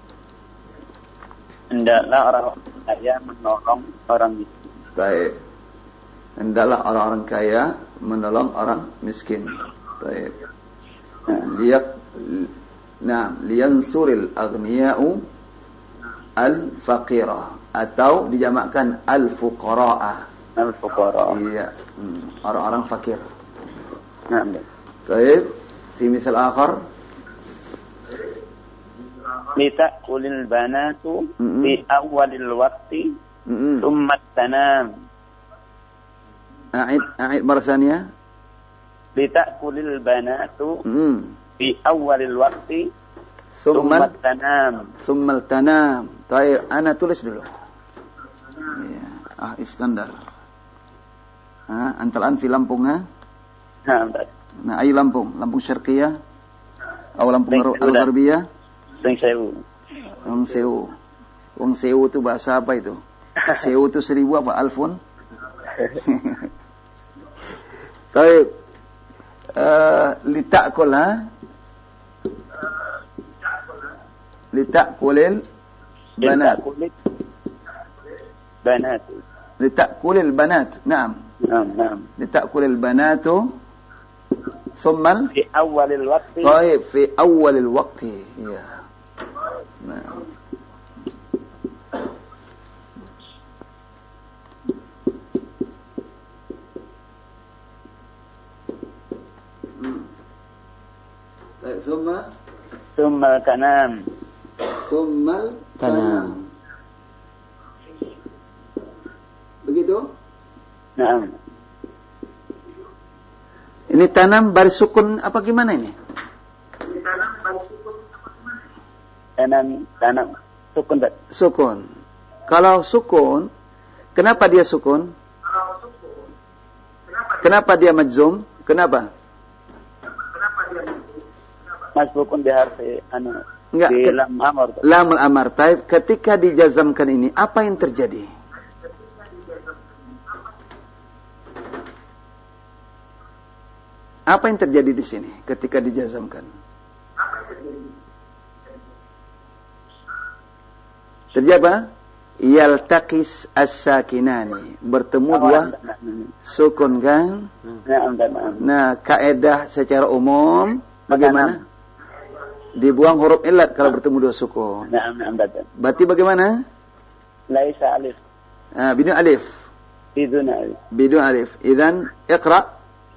Hendaklah orang kaya menolong orang miskin. Taib. Hendaklah orang-orang kaya menolong orang miskin. Taib. Liyansuril aghniya'u al-faqira. Atau dijamakkan al-fuqara'a. Al-fuqara. Iya. Orang-orang fakir. Naam. Baik. Fi misal akhar. Lita'kulil banatu fi awalil waqti thumma tanam. أعيد مرة ثانية. Lita'kulil banatu fi awalil waqti ثم tanam. ثم التنام. طيب أنا tulis dulu. Iskandar. Antal an fi Lampung ha? Nah, ayo Lampung Syarqiyah atau Lampung Al-Gharbiyah? Wong Sewu. Wong Sewu itu bahasa apa itu? Sewu itu 1000 apa? Alfun? Baik. Litakul ha? Litakulil banat. Litakulil banat. Naam. Litakulil banatu thumma Fi awalil waqti. طيب في أول الوقت. Ya. Nah. ثم tanam. Tanam. Begitu? Naam. Ini tanam baris sukun apa gimana ini? Tanam. Sukun. Sukun. Kalau sukun, kenapa dia sukun? Kenapa dia majzum? Kenapa? Masbukun di harfi Enggak. Di lam amar. Lam al-amar. Taib. Ketika dijazamkan ini, apa yang terjadi? Apa yang terjadi di sini ketika dijazamkan? Terjadi apa? Yaltaqis as-sakinani. Bertemu dua sukun kan? Nah, kaedah secara umum bagaimana? Dibuang huruf illat kalau bertemu dua sukun. Berarti bagaimana? Laisa alif. Bidun alif. Bidun alif. Idzan iqra.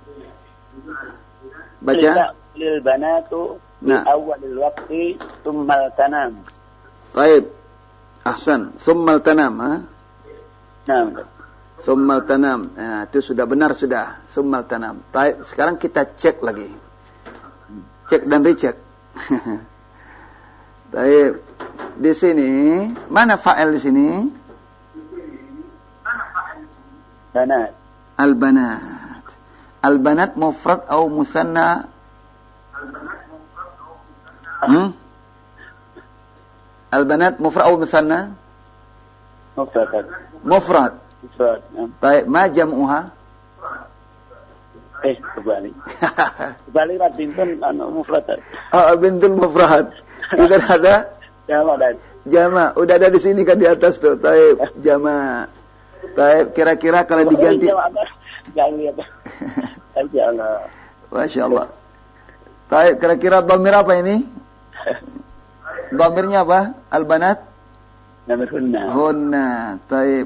Baca. Lil banatu fi awalil waqti thumma tanam. Baik. Ahsan. Thumma tanam, ha? Naam. Thumma tanam. Itu sudah benar sudah. Thumma tanam. Baik, sekarang kita cek lagi. Cek dan recheck. Baik. Di sini, mana fa'il di sini? Banat. Al-banat. Al-banat mufrad atau musanna? Al-banat mufrad atau musanna? Mufrad. Baik, ma jam'uha? Kembali. Kembali bintun mufrad. Bintun mufrad. Idan ada jama. Udah ada di sini kan di atas tuh. Baik, jama. Baik, kira-kira kalau diganti. Masya Allah. Baik, kira-kira dhamir apa ini? Dhamirnya apa? Al-banat? Dhamir hunna. Hunna. Baik.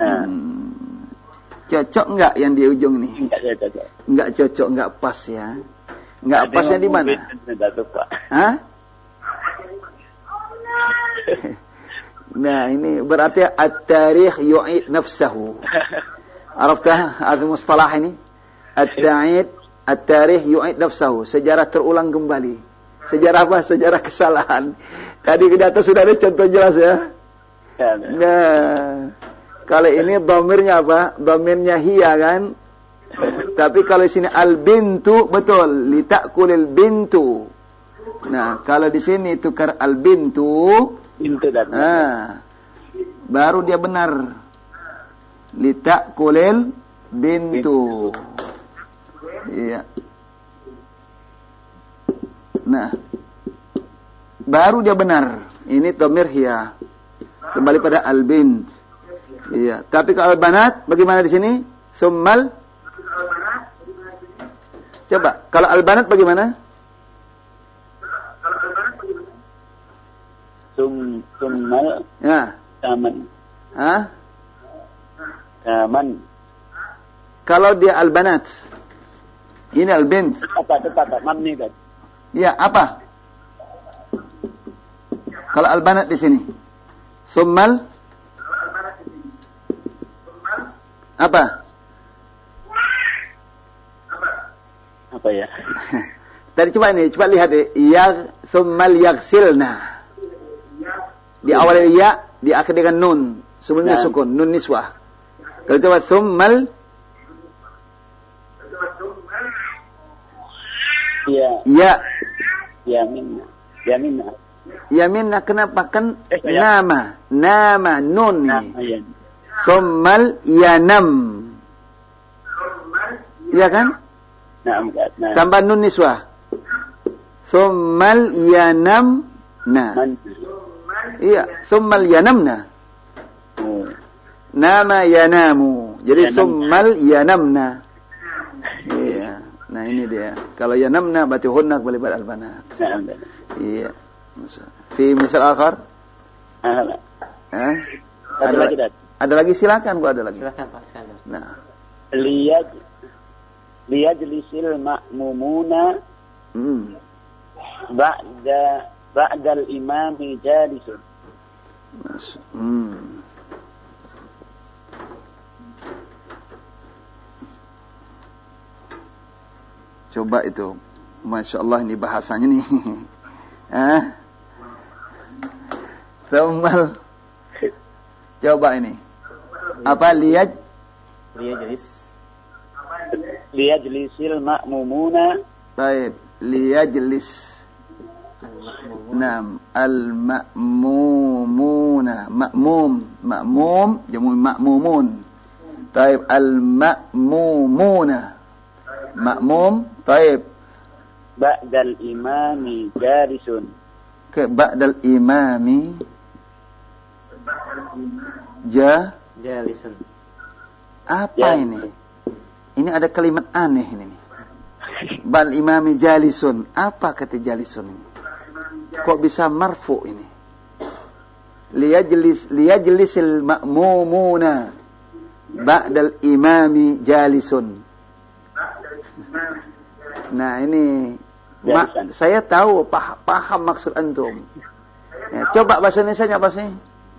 Cocok enggak yang di ujung nih? Enggak cocok, enggak pas ya. Enggak pasnya di mana? Hah? Nah, ini berarti at-tarikh yu'id nafsahu. Araftah hadha mustalah ini? At-tarikh yu'id nafsahu. Sejarah terulang kembali. Sejarah apa? Sejarah kesalahan. Tadi di atas sudah ada contoh jelas ya. Nah, kalau ini dhamirnya apa? Dhamirnya hiya kan? Tapi kalau di sini al-bintu betul, litakulil bintu. Nah, kalau di sini tukar al-bintu, baru dia benar. Litakulil bintu. Iya. Nah, baru dia benar. Ini dhamir hiya. Kembali pada al-bint. Iya. Tapi kalau al-banat bagaimana di sini? Summal. Coba, kalau al-banat bagaimana? Summal. Ya. Taman. Hah? Taman. Kalau dia al-banat. Ini al-bint. Apa mabni kan? Ya, apa? Kalau al-banat di sini. Summal. Apa? Apa ya? Tadi coba lihat deh. Ya, summal yaghsilna. Di awal ya, di akhir dengan nun. Sebelumnya sukun, nun niswah. Kalau coba summal. Ya. Yaminna kenapa kan nama nun ini. Summal yanam. Iya kan? Tambah nun niswah. Summal yanam na. Iya, summal yanamna. Nama yanamu. Jadi summal yanamna. Iya. Nah ini dia. Kalau yanamna berarti hunna kembali pada al-banat. Iya. Fi misal akhar? Ada lagi silakan Bu, ada lagi. Silakan Pak sekalian. Nah. Liyajlisil ma'mumuna ba'dal imami jalisun. Coba itu. Masya Allah ini bahasanya nih. Summal. Coba ini. Apa liyajlisil ma'mumuna. Baik, liyajlis. Naam, al-ma'mumuna. Ma'mum, jamu ma'mumun. Baik, al-ma'mumuna. Ma'mum, baik. Ba'dal imami jalisun. Ba'dal imami jalisun. Apa ini? Ini ada kalimat aneh ini. Ba'dal imami jalisun. Apa kata jalisun ini? Kok bisa marfu ini? Liyajlisil ma'mumuna ba'dal imami jalisun. Nah ini saya tahu paham maksud antum. Ya, coba bahasa Indonesianya apa sih?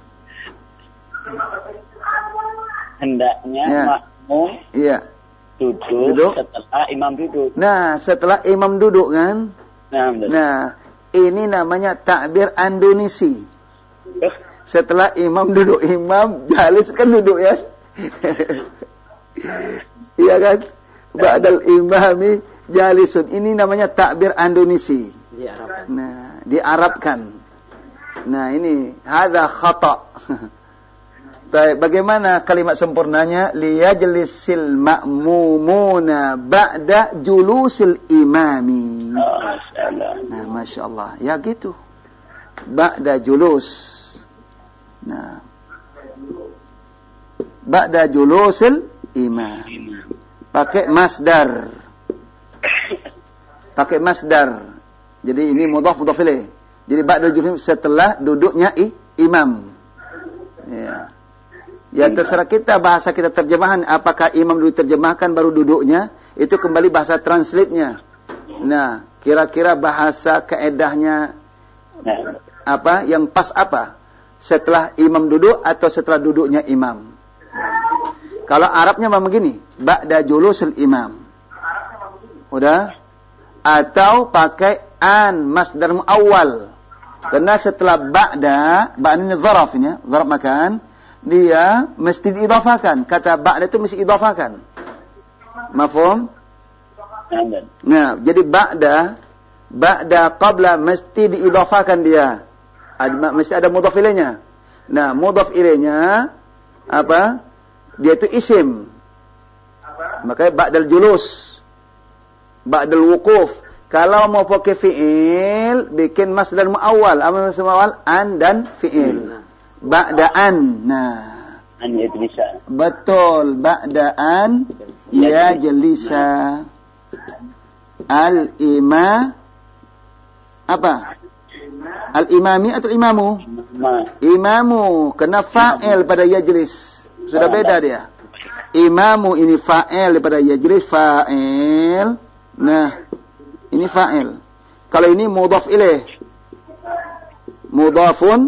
Hendaknya makmum duduk setelah imam duduk. Nah, setelah imam duduk kan? Nah, ini namanya takbir Andonisi. Setelah imam duduk, imam jalis kan duduk ya? Iya kan? Ba'dal imami jalisun. Ini namanya takbir Andonisi. Nah, diarabkan. Nah, ini hadza khata'. Baik, bagaimana kalimat sempurnanya? Liyajlisil ma'mumuna ba'da julusil imami. Nah, Masya Allah. Ya gitu. Ba'da julus. Nah. Ba'da julusil imam. Pakai masdar. Jadi ini mudhaf ilaih. Jadi ba'da julus setelah duduknya imam. Ya. Ya terserah kita, bahasa kita terjemahan. Apakah imam dulu terjemahkan baru duduknya? Itu kembali bahasa translate-nya. Nah, kira-kira bahasa kaedahnya apa? Yang pas apa? Setelah imam duduk atau setelah duduknya imam? Kalau Arabnya memang begini, ba'da julusul imam. Udah? Atau pakai an masdar muawwal. Karena setelah ba'da ini zarafnya, zaraf makan, dia mesti diidafakan. Kata ba'da itu mesti idafakan. Mafhum? Nah, jadi ba'da qabla mesti diidafakan dia. Mesti ada mudhaf ilaihnya. Nah, mudhaf ilaihnya apa? Dia itu isim. Makanya ba'dal julus. ba'dal wuquf. Kalau mau pakai fi'il, bikin masdar muawwal. Apa masdar muawwal? An dan fi'il. Ba'da an. Nah. An yajlisa. Betul. Ba'da an yajlisa. Al-ima. Apa? Al-imami atau imamu? Imamu. Kena fa'il pada yajlis. Sudah beda dia. Imamu ini fa'il pada yajlis. Fa'il. Nah. Ini fa'il. Kalau ini mudhaf ilaih. Mudhafun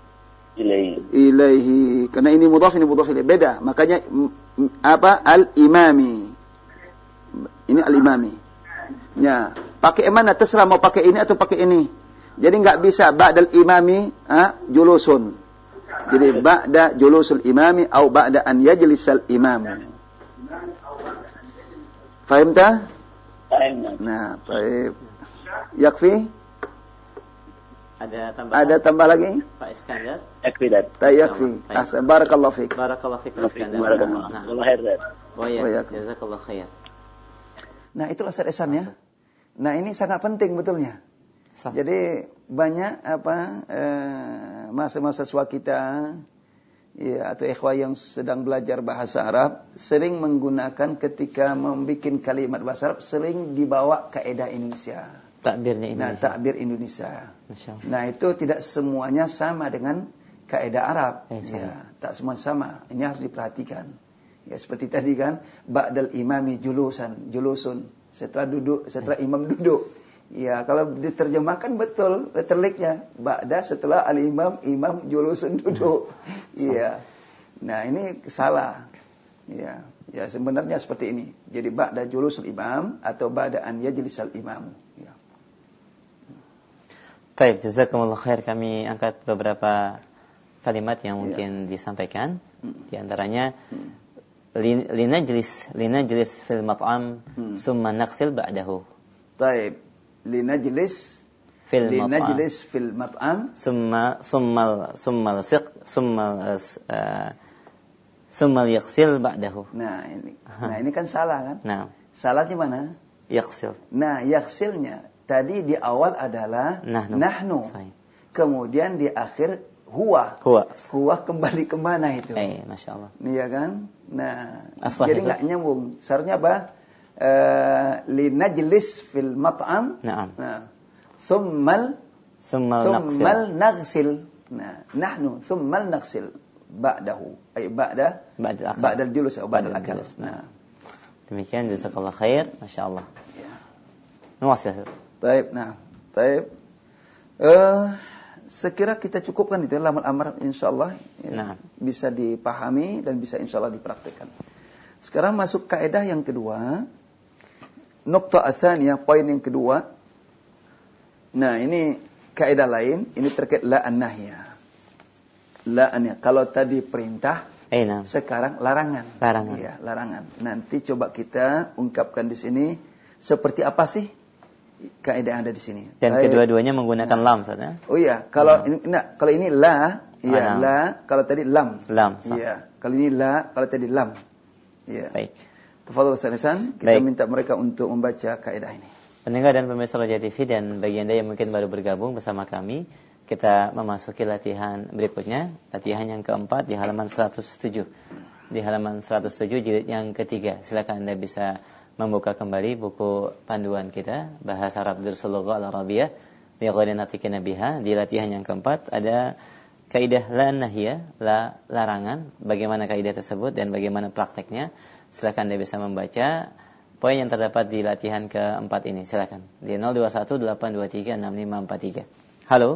ilaihi. Karena ini mudhaf, ini mudhaf ilaih. Beda. Makanya apa? Al-imami. Ini al-imami. Ya. Pakai mana? Terserah mau pakai ini atau pakai ini. Jadi enggak bisa ba'dal imami julusun. Jadi ba'da julusul imami atau ba'da an yajlisal imam. Faham tak? Nah, baik. Yakfi? Ada tambah lagi? Pak Iskandar? Yakfi dah. Yakfi. Barakallahu fiik. Barakallahu fiik Pak Iskandar. Barakallahu khair. Wa ya, jazakallahu khair. Nah, itulah Ustaz Ihsan ya. Nah, ini sangat penting betulnya. Jadi banyak mahasiswa kita ya, atau ikhwah yang sedang belajar bahasa Arab sering menggunakan ketika membuat kalimat bahasa Arab sering dibawa kaedah Indonesia. Takbirnya Indonesia. Nah, takbir Indonesia. Nah, itu tidak semuanya sama dengan kaedah Arab. Ya, tak semua sama. Ini harus diperhatikan. Ya, seperti tadi kan, ba'dal imami julusun. Setelah imam duduk. Ya, kalau diterjemahkan betul letterliknya. Ba'da setelah al-imam, imam julusun duduk. Iya. Nah, ini salah. Ya, sebenarnya seperti ini. Jadi ba'da julusul imam atau ba'da an yajlisal imam. Ya. Baik, jazakumullah khair. Kami angkat beberapa kalimat yang mungkin disampaikan. Di antaranya linajlis fil mat'am summa naqsil ba'dahu. Baik. Linajlis fil mat'am summa yaghsil ba'dahu. Nah, ini kan salah kan? Nah. Salahnya mana? Yaghsil. Nah, yaghsilnya tadi di awal adalah nahnu. Kemudian di akhir huwa. Huwa kembali ke mana itu? Masyaallah. Iya kan? Nah, jadi enggak nyambung. Seharusnya apa? Linajlis fil mat'am. Naam. Thummal naghsil. Nah, nahnu thummal naghsil ba'dahu. Ay ba'dal julus atau ba'dal akal. Nah. Demikian, jazakallah khair. Masyaallah. Ya. Nuwas. Baik, nah. Baik. Sekira kita cukupkan itu lamul amr insyaallah ya, bisa dipahami dan bisa insyaallah dipraktikkan. Sekarang masuk kaidah yang kedua. Nuqta atsaniyah, poin yang kedua. Nah, ini kaidah lain, ini terkait la an-nahyah. La an-nahyah. Kalau tadi perintah, sekarang larangan. Iya, larangan. Nanti coba kita ungkapkan di sini seperti apa sih kaidah yang ada di sini. Dan kedua-duanya menggunakan lam, Ustaz ya? Oh iya, kalau ini la, iya, la, kalau tadi lam. Iya, kalau ini la, kalau tadi lam. Iya. Baik. Tafadhol Ustaz Ihsan, kita minta mereka untuk membaca kaidah ini. Pendengar dan pemirsa Roja TV dan bagi Anda yang mungkin baru bergabung bersama kami, kita memasuki latihan berikutnya, latihan yang keempat di halaman 107. Di halaman 107 jilid yang ketiga. Silakan Anda bisa membuka kembali buku panduan kita Bahasa Arab Dursul Lugha Al-Arabiyah bi ghairi natiqin biha. Di latihan yang keempat ada kaidah la nahiyah, la larangan. Bagaimana kaidah tersebut dan bagaimana prakteknya? Silakan Anda bisa membaca poin yang terdapat di latihan keempat ini. Silakan di 0218236543. Halo.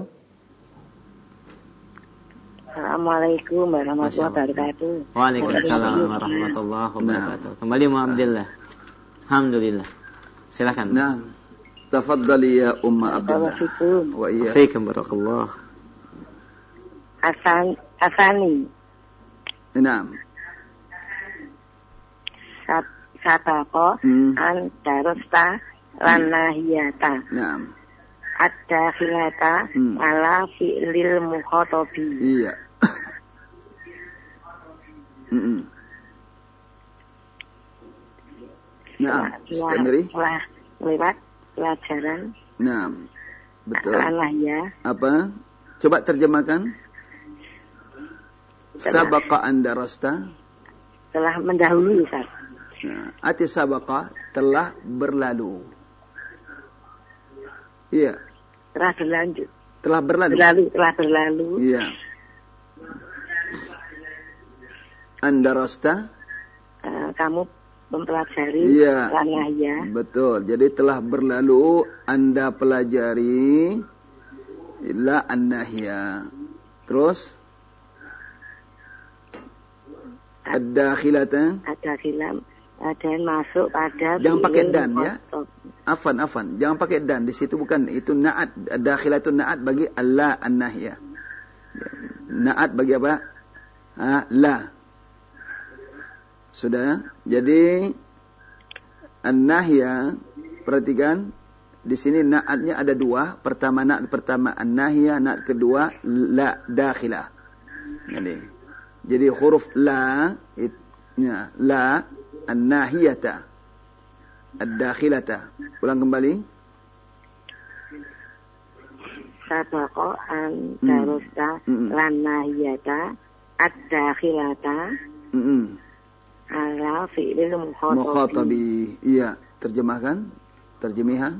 Assalamualaikum warahmatullahi wabarakatuh. Waalaikumsalam warahmatullahi wabarakatuh. Kembali Mu Abdillah. Alhamdulillah. Silakan. Nah, tafadhali ya Umma Abdillah. Wa iyyakum barakallah. Asani. Naam. Sabako an darusta lan nahiyata. Naam. Ad-dakhilata ala fi'lil mukhatabi. Iya. Naam. Istamiri. lewat pelajaran. Nah, betul. Nahya. Apa? Coba terjemahkan. Sabaqa anda rasta. Telah mendahului, Ustaz. Nah, arti sabaqa telah berlalu. Iya. Telah berlanjut. Telah berlalu. Telah berlalu. Iya. Anda rasta. Kamu mempelajari. Iya. Nahya. Betul. Jadi telah berlalu Anda pelajari la an-nahya. Terus ad-dakhilata. Ada yang masuk pada. Jangan pakai dan ya. Afan. Jangan pakai dan. Di situ bukan. Itu na'at. Ad-dakhilatu na'at bagi la an-nahya. Na'at bagi apa? La. Sudah. Jadi an-nahya, perhatikan di sini na'atnya ada dua. Pertama na'at pertama an-nahya, na'at kedua la dakhilah. Jadi huruf la an-nahiyata ad-dakhilata. Ulang kembali. Sabaqa an darusta lan nahiyata ad-dakhilata. Ala fi'lil mukhatabi. Iya, terjemahkan. Terjemihan.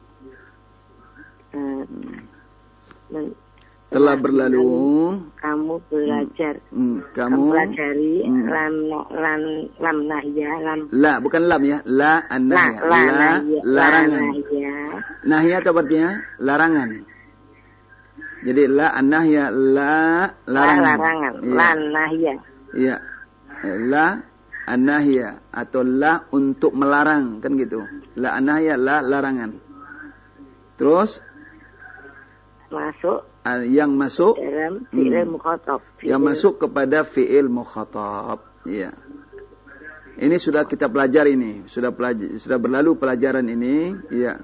Telah berlalu. Kamu belajar. Kamu pelajari lam nahya. La, bukan lam ya. La an-nahya. Larangan. Nahya itu artinya larangan. Jadi la an-nahya, larangan. La nahya. Iya. La an-nahya atau la untuk melarang, kan gitu. La an-nahya, la larangan. Terus masuk yang masuk dalam fi'il mukhatab. Yang masuk kepada fi'il mukhatab. Iya. Ini sudah kita pelajari ini. Sudah berlalu pelajaran ini. Iya.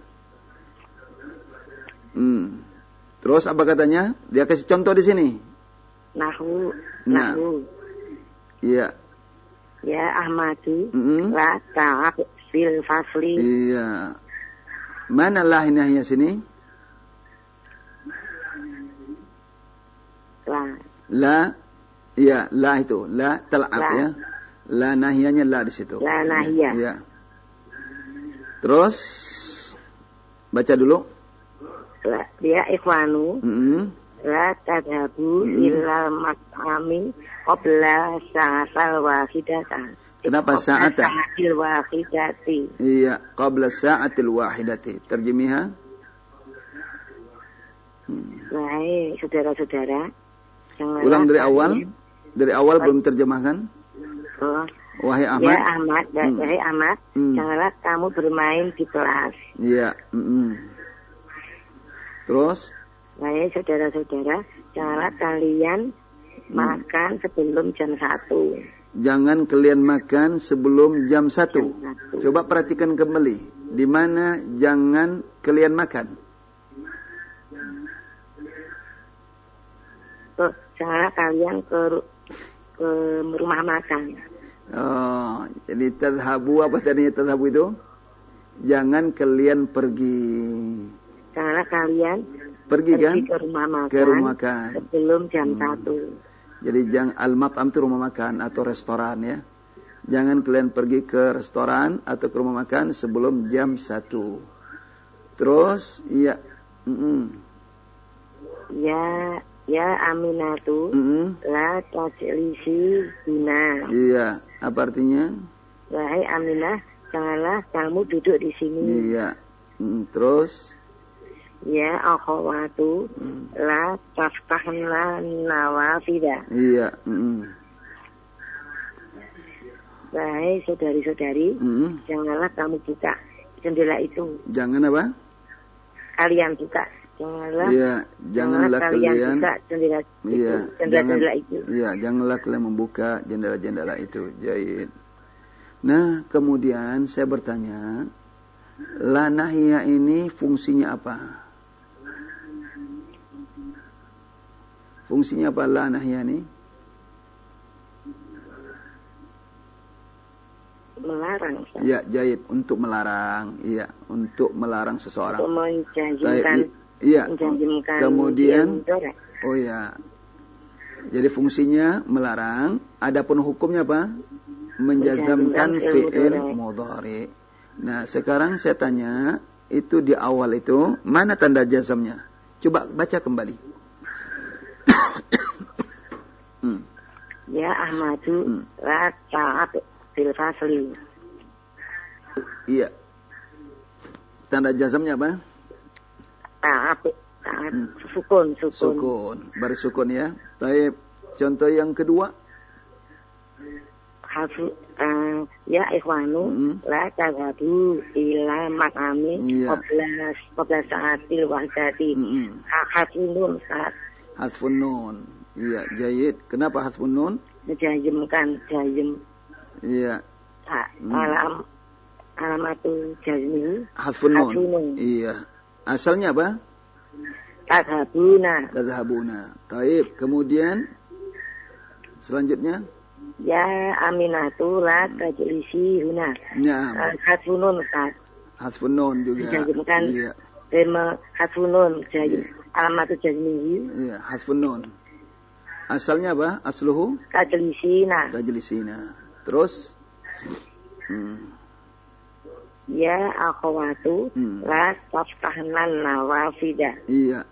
Terus apa katanya? Dia kasih contoh di sini. Nahwu. Iya. Ya Ahmadu, la ta'ab fil fasli. Iya. Mana lah nahya sini? La. Iya, la itu. La tal'ab ya. La nahyanya la di situ. La nahya. Iya. Terus baca dulu. Ya ikhwanu. La tadhabu illa mat'ami qabla sa'atal wahidatan. Kenapa sa'ata? Sa'atil wahidati. Iya, qabla sa'atil wahidati. Terjemihah. Baik, saudara-saudara. Ulang dari awal. Dari awal belum terjemahkan. Wahai Ahmad. Ya Ahmad, wahai Ahmad, janganlah kamu bermain di kelas. Iya. Terus? Wahai saudara-saudara, janganlah kalian makan sebelum jam 1. Jangan kalian makan sebelum jam 1. Coba perhatikan kembali. Di mana jangan kalian makan? Janganlah kalian ke rumah makan. Oh, jadi tadhabu, apa tadinya tadhabu itu? Jangan kalian pergi. Janganlah kalian pergi kan? Ke rumah makan. Ke rumah makan. Sebelum jam 1. Jadi jangan al-mat'am itu rumah makan atau restoran ya. Jangan kalian pergi ke restoran atau ke rumah makan sebelum jam 1. Terus, iya. Ya Aminatu, la tajlisi bina. Iya, apa artinya? Wahai Aminah, janganlah kamu duduk di sini. Iya. Terus? Ya akhawatu, la taftahna nawafida. Iya. Wahai saudari-saudari, janganlah kamu buka jendela itu. Jangan apa? Kalian buka. Janganlah kalian buka jendela itu. Iya, janganlah kalian membuka jendela-jendela itu. Jahit. Nah, kemudian saya bertanya, la nahya ini fungsinya apa? Fungsinya apa la nahya ini? Melarang. melarang. Iya, jahit untuk melarang. Iya, untuk melarang seseorang. Untuk menjanjimkan. Iya. Menjanjimkan. Kemudian, oh ya. Jadi fungsinya melarang. Adapun hukumnya apa? Menjazamkan fi'il mudhari. Nah, sekarang saya tanya, itu di awal itu mana tanda jazamnya? Coba baca kembali. Ya Ahmadu la ta'at fil fasli. Iya. Tanda jazamnya apa? Ta'at sukun. Sukun, baru sukun ya. Baik. Contoh yang kedua. Ya ikhwanu la tadhabu ila maqami qabla sa'atil wahdati. Hasfunun saat. Hasfun nun. Iya, jayid. Kenapa hasfun nun? Menjazmkan jazm. Iya. Alamatul jazmi. Hasfun nun. Iya. Asalnya apa? Tadhabuna. Taib. Kemudian selanjutnya. Ya Aminatu la tajlisi huna. Ya. Hasfun nun saat. Hasfun nun juga. Menjazmkan. Iya. Tema hasfun nun jazm. Alamatul jazmi. Iya, hasfun nun. Asalnya apa? Asluhu? Tajlisina. Terus? Ya akhwatu la taftahnan nawafida. Iya.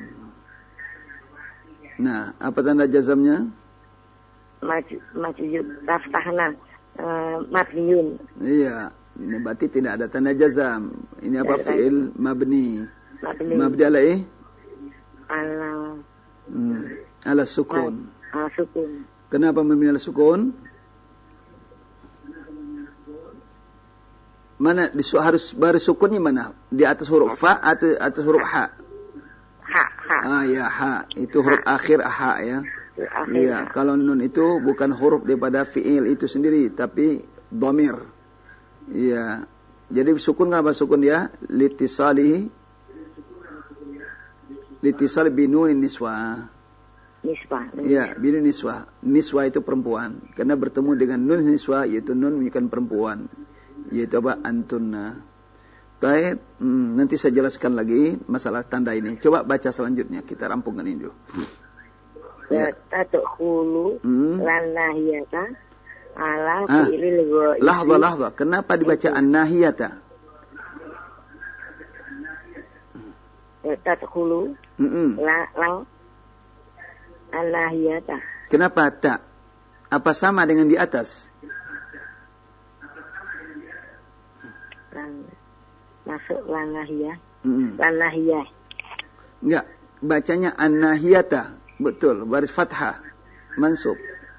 Nah, apa tanda jazamnya? Majud taftahnan mabniun. Iya. Ini berarti tidak ada tanda jazam. Ini apa? Fi'il mabni. Mabni alaih? Ala sukun. Sukun. Kenapa memilih sukun? Mana harus baris sukunnya mana? Di atas huruf fa atau atas huruf ha? Ha. Ya ha. Itu huruf akhir ha ya. Iya. Kalau nun itu bukan huruf daripada fi'il itu sendiri, tapi dhamir. Iya. Jadi sukun kenapa sukun dia? Litisali binunin niswa. Iya, binun niswa. Niswa itu perempuan. Karena bertemu dengan nun niswa, yaitu nun menunjukkan perempuan. Yaitu apa? Antunna. Baik, nanti saya jelaskan lagi masalah tanda ini. Coba baca selanjutnya. Kita rampungkan ini dulu. Tadkhulu lan-nahiyata ala fi'lil ghaib. Lahza. Kenapa dibaca an-nahiyata? Tadkhulu lang an-nahiyata. Kenapa tak? Apa sama dengan di atas? Masuk lan-nahiyah. Lan-nahiyah. Enggak, bacanya an-nahiyata. Betul, baris fathah. Mansub.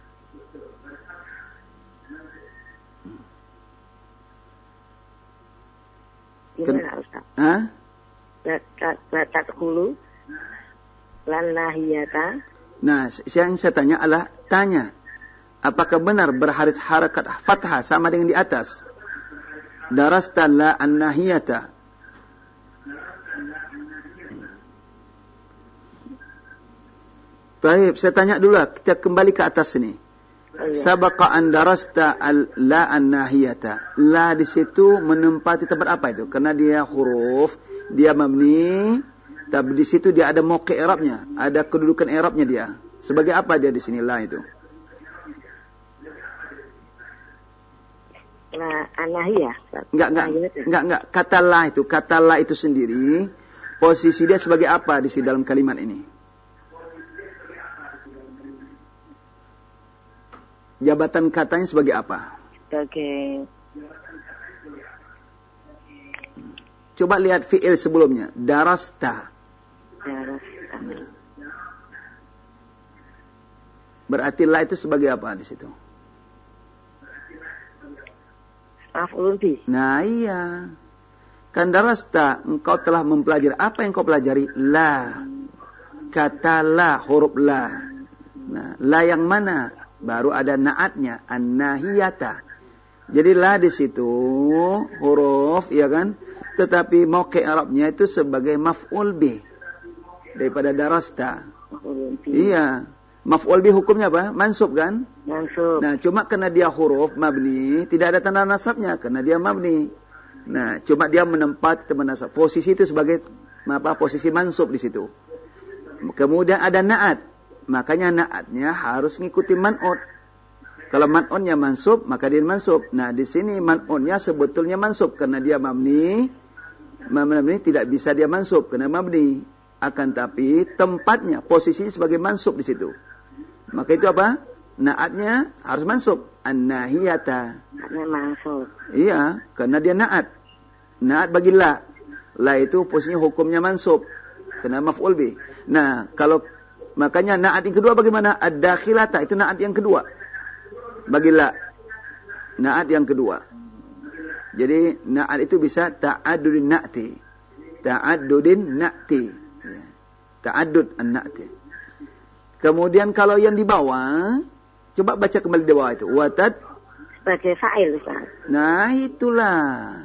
Gimana Ustaz? Hah? Tadkhulu lan-nahiyata. Nah, yang saya tanya adalah apakah benar berharis harakat fathah sama dengan di atas? Darasta la an-nahiyata. Baik, saya tanya dulu, kita kembali ke atas sini. Sabaqa an darasta la an-nahiyata. La di situ menempati tempat apa itu? Karena dia huruf, dia mabni, tapi di situ dia ada mauqi' i'rabnya, ada kedudukan i'rabnya dia. Sebagai apa dia di sini la itu? Nah, an-nahiyah. Enggak. Kata la itu sendiri, posisi dia sebagai apa di sini dalam kalimat ini? Jabatan katanya sebagai apa? Sebagai. Coba lihat fi'il sebelumnya. Darasta. Berarti la itu sebagai apa di situ? Maf'ulun bih. Nah iya. Kan darasta, engkau telah mempelajari. Apa yang kau pelajari? La. Kata la, huruf la. Nah, la yang mana? Baru ada naatnya, an-nahiyata. Jadi la di situ huruf, ya kan? Tetapi mauqi' i'rabnya itu sebagai maf'ul bih daripada darasta. Iya. Maf'ul bih hukumnya apa? Mansub kan? Mansub. Nah, cuma karena dia huruf mabni, tidak ada tanda nasabnya karena dia mabni. Nah, cuma dia menempat nasab. Posisi itu sebagai posisi mansub di situ. Kemudian ada na'at. Makanya na'atnya harus ngikuti man'ut. Kalau man'unnya mansub, maka dia mansub. Nah, di sini man'unnya sebetulnya mansub karena dia mabni. Mabni tidak bisa dia mansub karena mabni. Akan tapi tempatnya, posisinya sebagai mansub di situ. Maka itu apa? Na'atnya harus mansub. An-nahiyata. Mansub. Iya, karena dia na'at. Na'at bagi la. La itu posisinya hukumnya mansub. Karena maf'ul bih. Nah, kalau makanya na'at yang kedua bagaimana? Ad-dakhilata. Itu na'at yang kedua. Bagi la. Na'at yang kedua. Jadi, na'at itu bisa ta'adudin na'ti. Ta'adudin na'ti. Ta'addud an-na'ti. Kemudian kalau yang di bawah, coba baca kembali di bawah itu. Watad sebagai fa'il, Ustaz. Nah, itulah.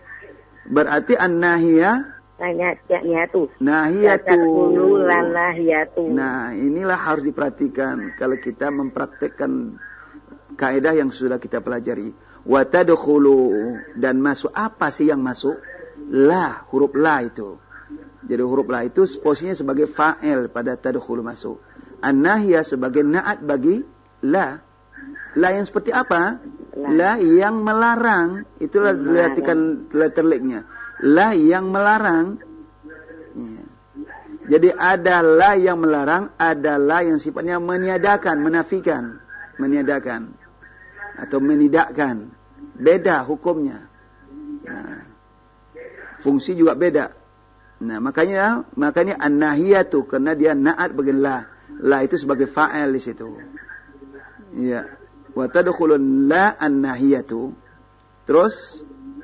Berarti an-nahiyah nahiyatu. Nahiyatu. Nahiyatu. Nah, inilah harus diperhatikan kalau kita mempraktekkan kaidah yang sudah kita pelajari. Watadkhulu, dan masuk apa sih yang masuk? La, huruf la itu. Jadi huruf la itu posisinya sebagai fa'il pada tadkhulu masuk. An-nahiyah sebagai na'at bagi la. La yang seperti apa? La yang melarang. Itulah perhatikan letter leg-nya. La yang melarang. Ya. Jadi ada la yang melarang, ada la yang sifatnya meniadakan, menafikan, meniadakan atau menidakkan. Beda hukumnya. Nah, fungsi juga beda. Nah, makanya an-nahiyatu karena dia na'at bagi la. La itu sebagai fa'il di situ. Ya. Wa tadkhulun la an-nahiyatu. Terus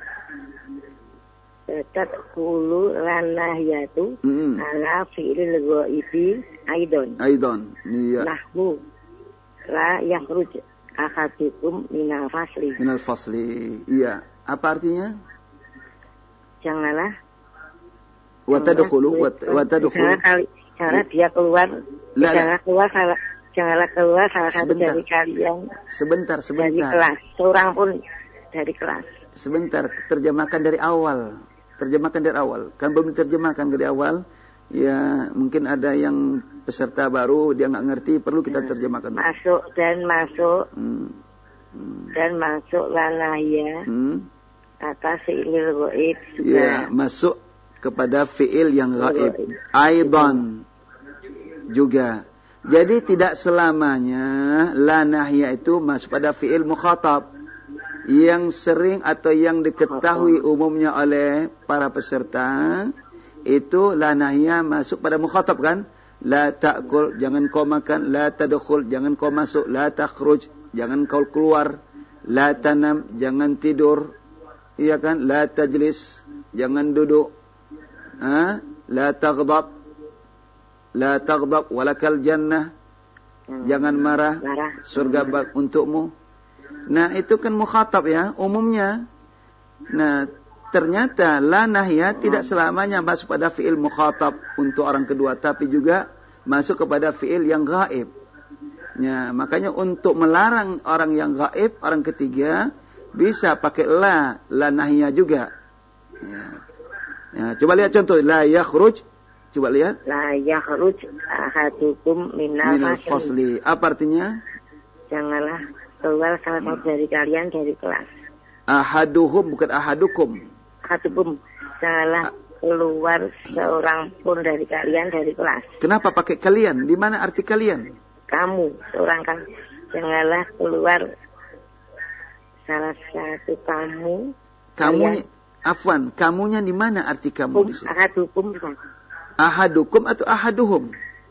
tadkhulu lan-nahiyatu ala fi'il ghaibi aidon. Iya. Nahwu la yakhruj ahadukum minal fasli. Iya. Apa artinya? Janganlah Watadkhulu. Janganlah dia keluar. Janganlah keluar salah satu dari kalian. Sebentar. Dari kelas. Seorang pun dari kelas. Sebentar. Terjemahkan dari awal. Kan belum diterjemahkan dari awal. Ya, mungkin ada yang peserta baru dia nggak ngerti, perlu kita terjemahkan. Masuk. Dan masuk lanahya. Atas fi'il ghaib juga. Ya, masuk kepada fi'il yang ghaib. Aidan juga. Jadi tidak selamanya la nahya itu masuk pada fi'il mukhatab. Yang sering atau yang diketahui umumnya oleh para peserta itu la nahya masuk pada mukhatab kan? La ta'kul, jangan kau makan. La tadkhul, jangan kau masuk. La takhruj, jangan kau keluar. La tanam, jangan tidur. Iya kan? La tajlis, jangan duduk. La taghdab walakal jannah, jangan marah, surga untukmu. Nah, itu kan mukhatab ya, umumnya. Nah, ternyata la nahya tidak selamanya masuk pada fi'il mukhatab untuk orang kedua, tapi juga masuk kepada fi'il yang gaib. Ya, makanya untuk melarang orang yang gaib, orang ketiga, bisa pakai la nahya juga. Ya, coba lihat contoh, la yakhruj. Coba lihat. La yakhruj ahadukum minal fasli. Apa artinya? Janganlah keluar salah satu dari kalian dari kelas. Ahaduhum, bukan ahadukum. Ahadukum, janganlah keluar seorang pun dari kalian dari kelas. Kenapa pakai kalian? Di mana arti kalian? Kamu, seorang kan. Janganlah keluar salah satu kamu. Kamunya, afwan, kamunya di mana arti kamu di situ? Ahadukum. Ahadukum atau ahaduhum?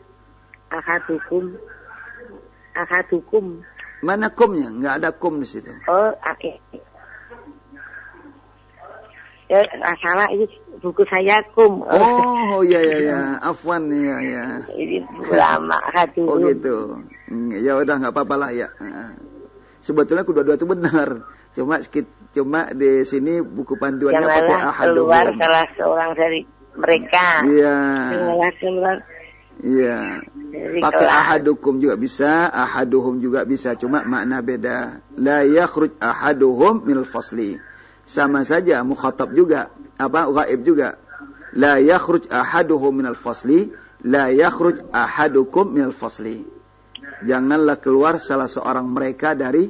Ahadukum. Mana kumnya? Enggak ada kum di situ. Oh, oke. Salah, ini buku saya kum. Oh, iya. Afwan, ya. Ini lama ahaduhum. Oh gitu. Ya udah, enggak apa-apa lah ya. Sebetulnya kedua-dua itu benar. Cuma di sini buku panduannya pakai ahaduhum. Keluar salah seorang dari mereka. Iya. Janganlah keluar Iya. Pakai ahadukum juga bisa, ahaduhum juga bisa, cuma makna beda. La yakhruj ahaduhum minal fasli. Sama saja mukhatab juga, ghaib juga. La yakhruj ahaduhum minal fasli, la yakhruj ahadukum minal fasli. Janganlah keluar salah seorang mereka dari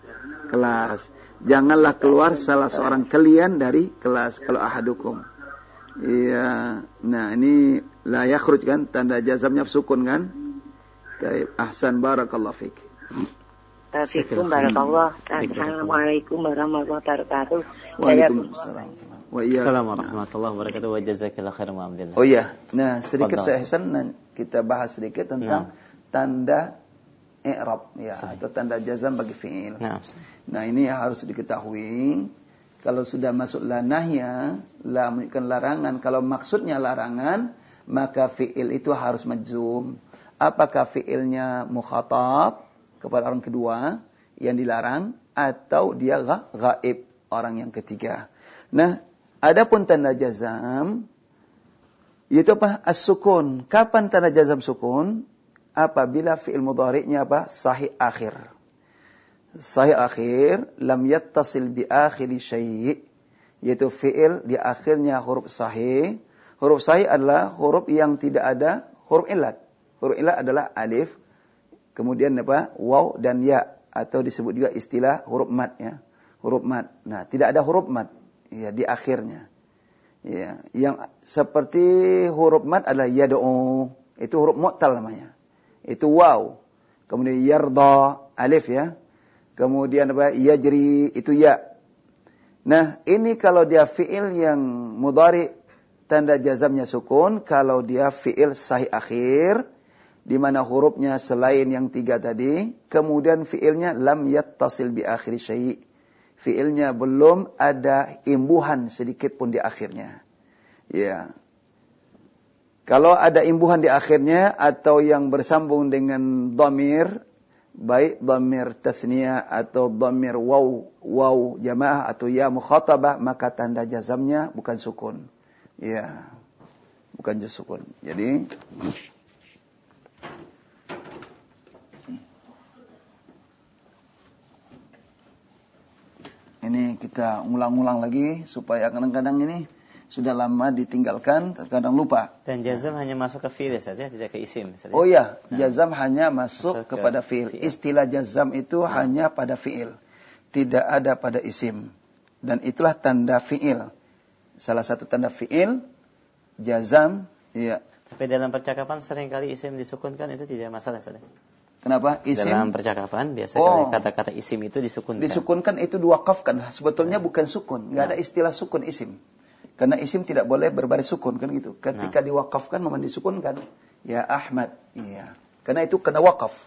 kelas. Janganlah keluar salah seorang kalian dari kelas. Kalau ahadukum. Iya. Nah, ini la yakhruj kan, tanda jazamnya sukun kan? Baik, ahsan, barakallahu fik. Assalamualaikum barakallah. Assalamualaikum warahmatullahi wabarakatuh. Waalaikumsalam. Assalamualaikum warahmatullahi wabarakatuh. Wa jazakallahu khairan wa alhamdulillah. Oh iya. Nah, sedikit saya kita bahas sedikit tentang tanda i'rab ya, atau tanda jazam bagi fi'il. Nah, ini harus diketahui. Kalau sudah masuk la nahya, la menunjukkan larangan. Kalau maksudnya larangan, maka fi'il itu harus majzum. Apakah fi'ilnya mukhatab kepada orang kedua yang dilarang, atau dia ghaib, orang yang ketiga. Nah, adapun tanda jazam, yaitu apa? As-sukun. Kapan tanda jazam sukun? Apabila fi'il mudhari'nya apa? Sahih akhir. Sahih akhir, lam yattasil bi akhiri syai', yaitu fi'il di akhirnya huruf sahih. Huruf sahih adalah huruf yang tidak ada huruf illat. Huruf illat adalah alif, kemudian apa? Waw dan ya, atau disebut juga istilah huruf mad ya. Huruf mad. Nah, tidak ada huruf mad ya di akhirnya. Ya, yang seperti huruf mad adalah yad'u, itu huruf mu'tal namanya. Itu waw. Kemudian yarda, alif ya. Kemudian apa? Yajri, itu ya. Nah, ini kalau dia fi'il yang mudhari, tanda jazamnya sukun. Kalau dia fi'il sahih akhir, di mana hurufnya selain yang 3 tadi, kemudian fi'ilnya lam yattasil bi akhiri syai'. Fi'ilnya belum ada imbuhan sedikit pun di akhirnya. Ya. Kalau ada imbuhan di akhirnya atau yang bersambung dengan dhamir, baik dhamir tathniyah atau dhamir waw jamaah atau ya mukhatabah, maka tanda jazamnya bukan sukun. Ya. Bukan sukun. Jadi ini kita ulang-ulang lagi supaya kadang-kadang ini sudah lama ditinggalkan, terkadang lupa. Dan jazam hanya masuk ke fi'il saja, tidak ke isim saja. Oh iya, jazam hanya masuk kepada fi'il. Istilah jazam itu hanya pada fi'il, tidak ada pada isim. Dan itulah tanda fi'il. Salah satu tanda fi'il, jazam, iya. Tapi dalam percakapan seringkali isim disukunkan, itu tidak masalah saja. Kenapa? Isim? Dalam percakapan biasanya kata-kata isim itu disukunkan. Disukunkan itu diwakafkan. Sebetulnya bukan sukun, nggak ada istilah sukun isim. Karena isim tidak boleh berbaris sukun kan gitu. Ketika diwakafkan memang disukunkan. Ya Ahmad, iya. Karena itu kena wakaf.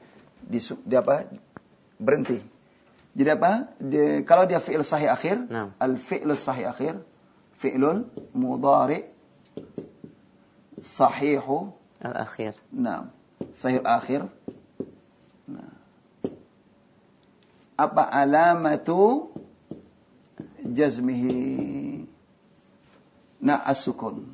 Berhenti. Jadi apa? Kalau dia fi'il sahih akhir, al-fi'il sahih akhir, fi'lun mudhari sahihu al-akhir. Nah, sahih akhir. Nah. Apa alamatu jazmihi? Nah, as-sukun.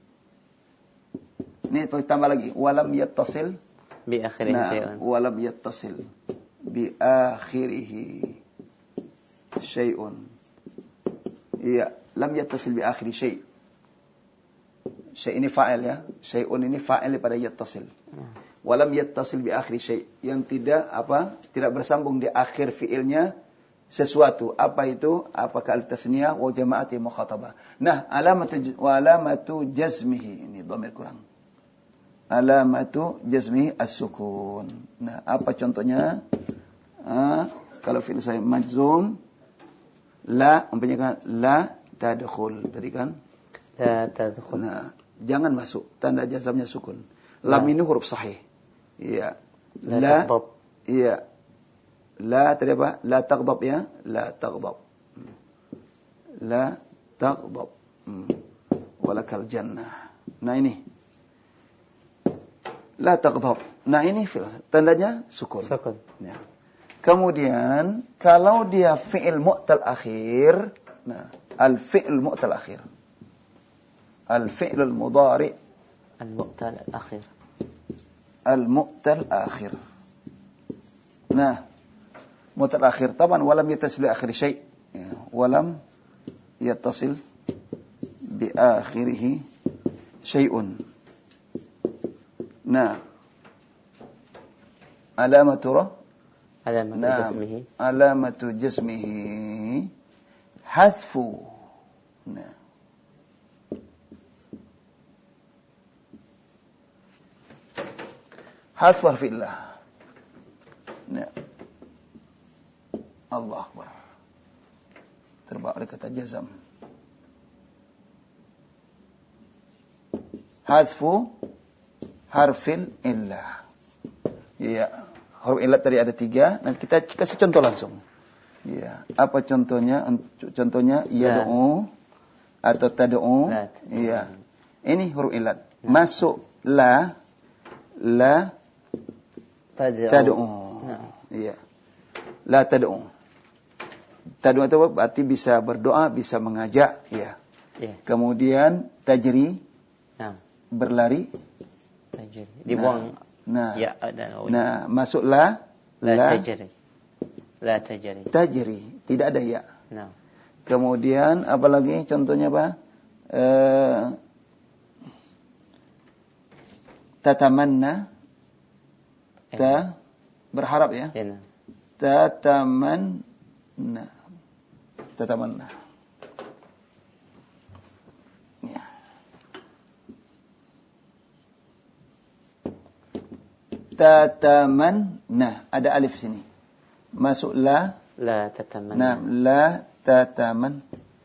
Ini tambah lagi. Walam yattasil bi akhirihi syai'un. Walam yattasil bi akhirihi syai'un. Iya, lam yattasil bi akhiri syai'. Syai' ini fa'il ya. Syai'un ini fa'il pada yattasil. Walam yattasil bi akhiri syai', yang tidak bersambung di akhir fi'ilnya sesuatu. Apa itu? Apakah al-tasniyah wa jama'ati mukhatabah. Nah, alamatu jazmihi, ini dhamir kurang. Alamatu jazmihi as-sukun. Nah, apa contohnya? Kalau fi'il sahih majzum, la umpamanya la tadkhul tadi kan? La tadkhul. Nah, jangan masuk, tanda jazamnya sukun. Lam ini huruf sahih. Iya. La. Iya. La tadi apa? La taghdab ya. La taghdab. La taghdab. Walakal jannah. Nah ini. La taghdab. Nah ini tandanya sukun. Sukun. Ya. Kemudian kalau dia fi'il mu'tal akhir, nah, al-fi'il mu'tal akhir. Al-fi'il al-mudhari al-mu'tal akhir. al-mu'tal akhir. Nah, mu'tal akhir taban walam yattasil bi akhir syai'. Ya, walam yattasil bi akhirih syai'un. Nah, alamatu jazmihi hadfu. Nah, hadfu harfillah. Nah, Allah Akbar. Terbawa oleh kata jazam. Hadfu harfil illah. Ya, huruf illah tadi ada 3. Nanti kita kasih contoh langsung. Ya, apa contohnya? Contohnya yad'u atau tad'u. Iya. Ini huruf illat. Masuk la tad'u. Iya. La tad'u. Tad'u itu berarti bisa berdoa, bisa mengajak, ya. Kemudian tajri. Berlari. Tajri. Dibuang ya dan nah, masuk la tajri. La tajri. Tajri, tidak ada ya. Nah. Kemudian apa lagi contohnya apa? Tatamanna. Berharap ya. Tatamanna. Ya. Tatamanna. Ada alif sini. Masuk la tatamanna. Nah, la tataman.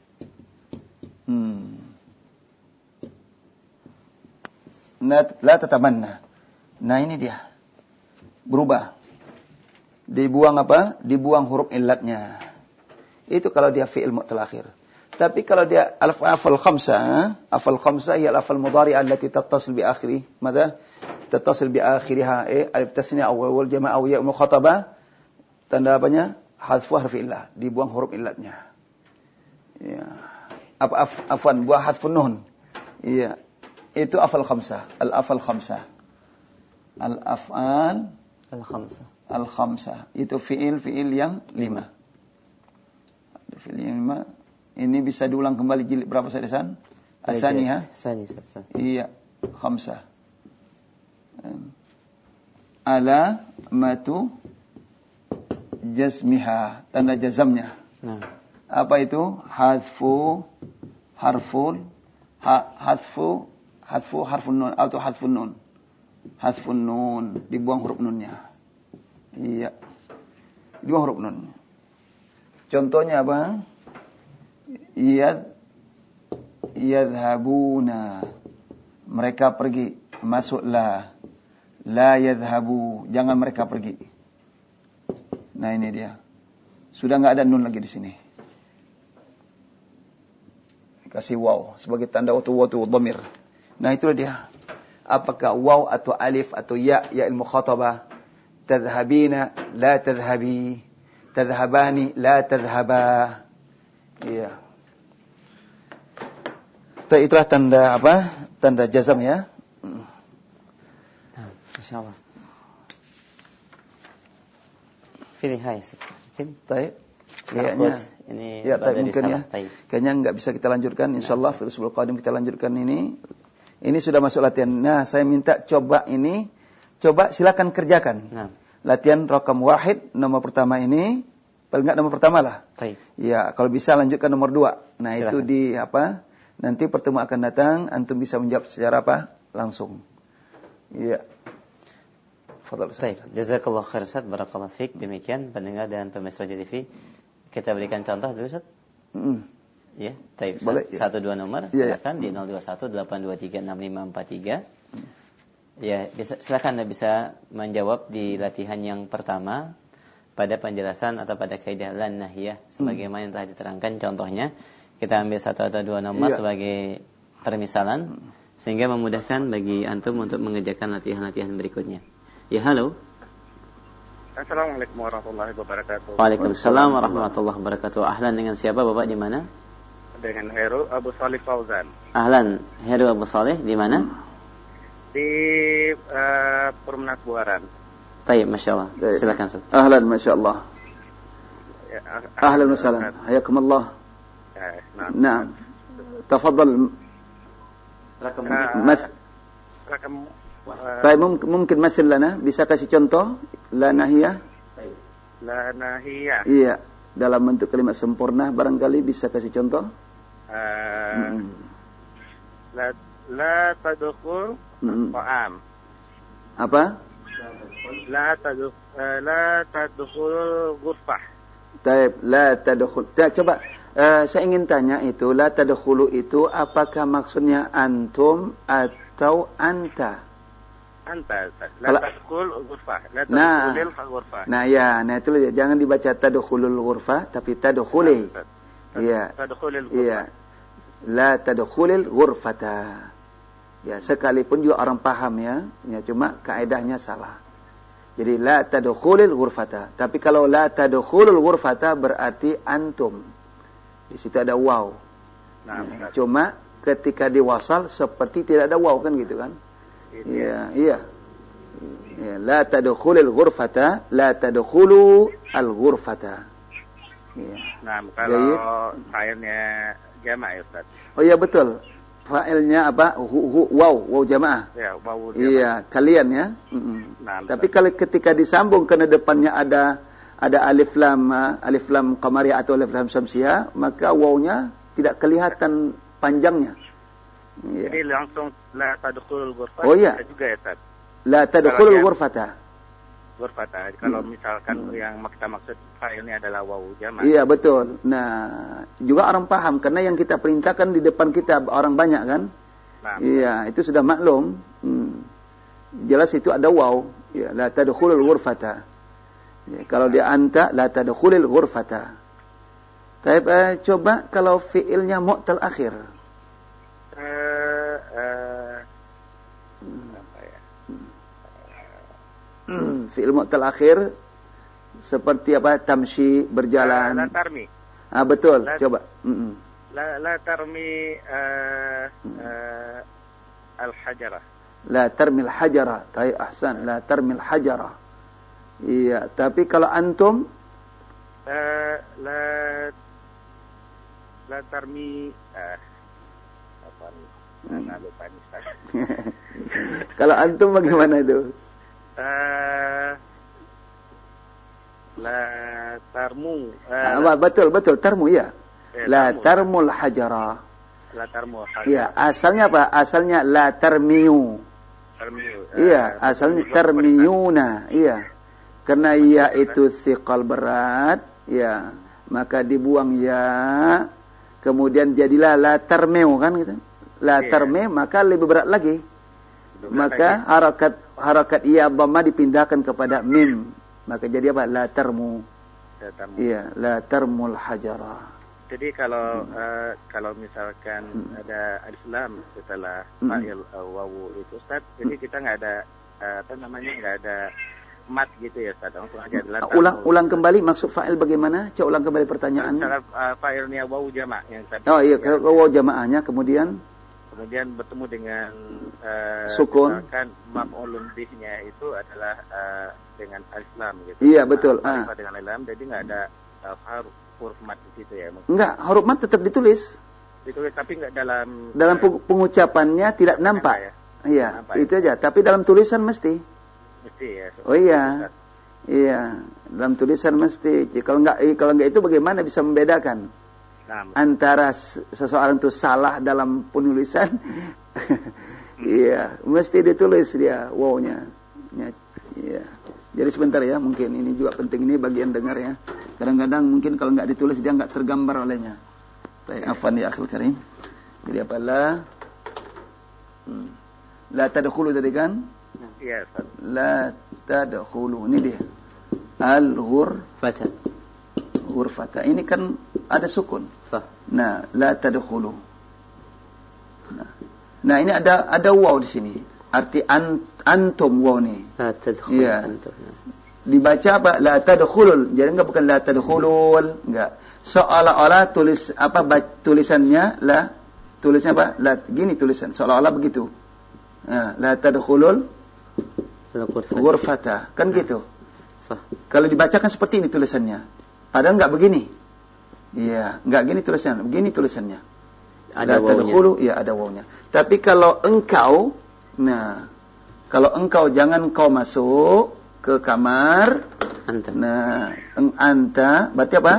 La tatamanna. Nah, ini dia. Berubah. Dibuang apa? Dibuang huruf illatnya. Itu kalau dia fi'il mu'tal akhir. Tapi kalau dia al-afal khamsah hiya al-afal mudhari'ah allati tattasil bi akhirih. Mada? Tattasil bi akhiriha alif tasniya awal jama' aw ya mukhatabah. Tanda apanya? Hadfu harfi illah, dibuang huruf illatnya. Ya. Apa afwan buah hadfun nun. Iya. Itu afal khamsah, al-afal khamsah. Al-af'al al-khamsah. Itu fi'il yang 5. Fi'il yang 5. Ini bisa diulang kembali jilid berapa Sadisan? As-saniyah. Iya, khamsah. Alamatu jazmiha, tanda jazamnya. Nah. Apa itu? Hadfu harfun nun atau hadfun nun. Hadfun nun, dibuang huruf nunnya. Iya. Dibuang huruf nun. Contohnya apa? Yadhabuna. Mereka pergi. Masuklah. La yadhabu. Jangan mereka pergi. Nah, ini dia. Sudah enggak ada nun lagi di sini. Kasih waw sebagai tanda waktu dhamir. Nah, itulah dia. Apakah waw atau alif atau ya al-mukhatabah? Tadhhabina, la tadhhabi. Tadhhabani, la tadhhaba. Iya. Itulah tanda apa? Tanda jazam ya. Insyaallah. Pilih hai. Mungkin. Baik. Kayaknya ini ya, mungkin ya. Kayaknya enggak bisa kita lanjutkan insyaallah Firsul Qadim kita lanjutkan ini. Ini sudah masuk latihan. Nah, saya minta coba silakan kerjakan. Nah. Latihan rakam wahid nomor pertama ini, paling enggak nomor pertama lah. Baik. Ya, kalau bisa lanjutkan nomor 2. Nah, silakan. Itu di apa? Nanti pertemuan akan datang antum bisa menjawab secara apa? Langsung. Iya. Baik, jazakallahu khair Ustaz, barakallahu fiik. Demikian pendengar dan pemirsa TV. Kita berikan contoh dulu Ustaz. Ya, baik. 12 nomor silakan di 0218236543. Ya, silakan Anda bisa menjawab di latihan yang pertama pada penjelasan atau pada kaidah lan nahiyah sebagaimana yang telah diterangkan contohnya. Kita ambil 1 atau 2 nomor sebagai permisalan sehingga memudahkan bagi antum untuk mengerjakan latihan-latihan berikutnya. Ya, halo. Assalamualaikum warahmatullahi wabarakatuh. Waalaikumsalam warahmatullahi wabarakatuh. Ahlan, dengan siapa Bapak di mana? Dengan Heru Abu Salih Fauzan. Ahlan, Heru Abu Salih di mana? Di Perumnas Buaran. Baik, Masya Allah. Silakan Ustaz. Ahlan, Masya Allah. Ya, Ahlan wa sahlan. Hayakumullah. Nah. Tafadhal. Rakam Baik, mungkin masih lana, bisa kasih contoh la nahiyah? La nahiyah. Iya, dalam bentuk kalimat sempurna barangkali bisa kasih contoh. La tadkhul ta'am. Apa? La tadkhul ghurfah. Baik, la tadkhul. Coba saya ingin tanya itu la tadkhulu itu apakah maksudnya antum atau anta? Anta, la tadkhul ghurfah, la tadkhulil ghurfah. Nah ya, nah itu jangan dibaca tadkhulul ghurfah tapi tadkhuli. Iya. Tadkhulil ghurfah. Iya. La tadkhulil ghurfata. Ya, sekalipun juga orang paham ya cuma kaidahnya salah. Jadi la tadkhulil ghurfata. Tapi kalau la tadkhulul ghurfata berarti antum. Di situ ada waw. Nah, cuma ketika diwasal seperti tidak ada waw kan gitu kan? Iya. La tadkhulul ghurfata, la tadkhulu al-ghurfata. Iya. Nah, kalau fa'ilnya jamaah ya Ustaz. Oh iya betul. Fa'ilnya apa? Waw jamaah. Ya, waw jamaah. Iya, kalian ya. Nah, tapi kalau ketika disambung karena depannya ada alif lam qamariyah atau alif lam syamsiyah, maka wawnya tidak kelihatan panjangnya. Ya. Jadi langsung la tadkhulul ghurfah. Oh iya. Juga ya Ustaz. La tadkhulul ghurfata. Ghurfata. Kalau misalkan yang kita maksud fa'ilnya adalah waw jamaah. Iya betul. Nah, juga orang paham karena yang kita perintahkan di depan kita orang banyak kan? Nah, iya, itu sudah maklum. Jelas itu ada waw. Ya, la tadkhulul ghurfata. Ya, kalau dia anta la tadkhulul ghurfata. Tapi coba kalau fiilnya mu'tal akhir. Fi'il mu'tal akhir seperti apa? Tamshi, berjalan. La tarmi. Betul. Coba. La tarmi al-hajara. La tarmil hajara. Tayyib, ahsan. La tarmil hajara. Iya, tapi kalau antum la tarmi apa nih? Lupa nih. Kalau antum bagaimana itu? La tarmu. Betul, tarmu ya. La tarmul hajara. La tarmul hajara. Iya, asalnya apa? Asalnya la tarmiyu. Iya, asalnya tarmiyuna. Iya. Karena ya itu thiqal berat, ya, maka dibuang ya. Kemudian jadilah la tarmiu kan gitu. La tarmi maka lebih berat lagi. Maka harakat iya dhamma dipindahkan kepada mim. Maka jadi apa? La tarmu. Iya, la tarmul hajara. Jadi kalau misalkan ada alif lam setelah fa'il wawu itu Ustaz, jadi kita enggak ada enggak ada mat gitu ya Ustaz. Langsung aja ulang kembali maksud fa'il bagaimana? Coba ulang kembali pertanyaannya. Fa'ilnya wawu jama' yang tadi. Oh iya, kalau wawu jamaahnya kemudian bertemu dengan sukun. Misalkan maf'ulun bihnya itu adalah dengan alif lam gitu. Iya, betul. Dengan alif lam, jadi enggak ada huruf mat di situ ya. Enggak, huruf mat tetap ditulis. Ditulis tapi enggak dalam pengucapannya tidak nampak. Ya? Iya, nampak, itu aja. Tapi dalam tulisan mesti. Mesti ya. Oh iya. Iya, dalam tulisan mesti. Kalau enggak itu bagaimana bisa membedakan? Antara seseorang itu salah dalam penulisan, iya, mesti ditulis dia wawnya. Iya. Jadi sebentar ya, mungkin ini juga penting ini bagian dengar ya. Kadang-kadang mungkin kalau nggak ditulis dia nggak tergambar olehnya. Afwan ya akhil karim. Jadi apa la tadkhulu tadi kan? Iya. La tadkhulu ini dia. Al-ghurfata. Ghurfata ini kan ada sukun. Sah. Nah, la tadkhulu. Nah, ini ada waw di sini. Arti antum waw nih. La tadkhulu. Iya. Dibaca apa? La tadkhulul. Jadi enggak bukan la tadkhulul, enggak. Seolah-olah tulisannya la tulisnya apa? La gini tulisan. Seolah-olah begitu. Nah, la tadkhulul ghurfata. Kan gitu. Sah. Kalau dibacakan seperti ini tulisannya. Padahal enggak begini. Iya, enggak gini tulisannya. Begini tulisannya. Ada wawunya. Ya, ada wawunya. Tapi kalau engkau, nah, kalau engkau jangan kau masuk ke kamar. Anta. Nah, anta berarti apa?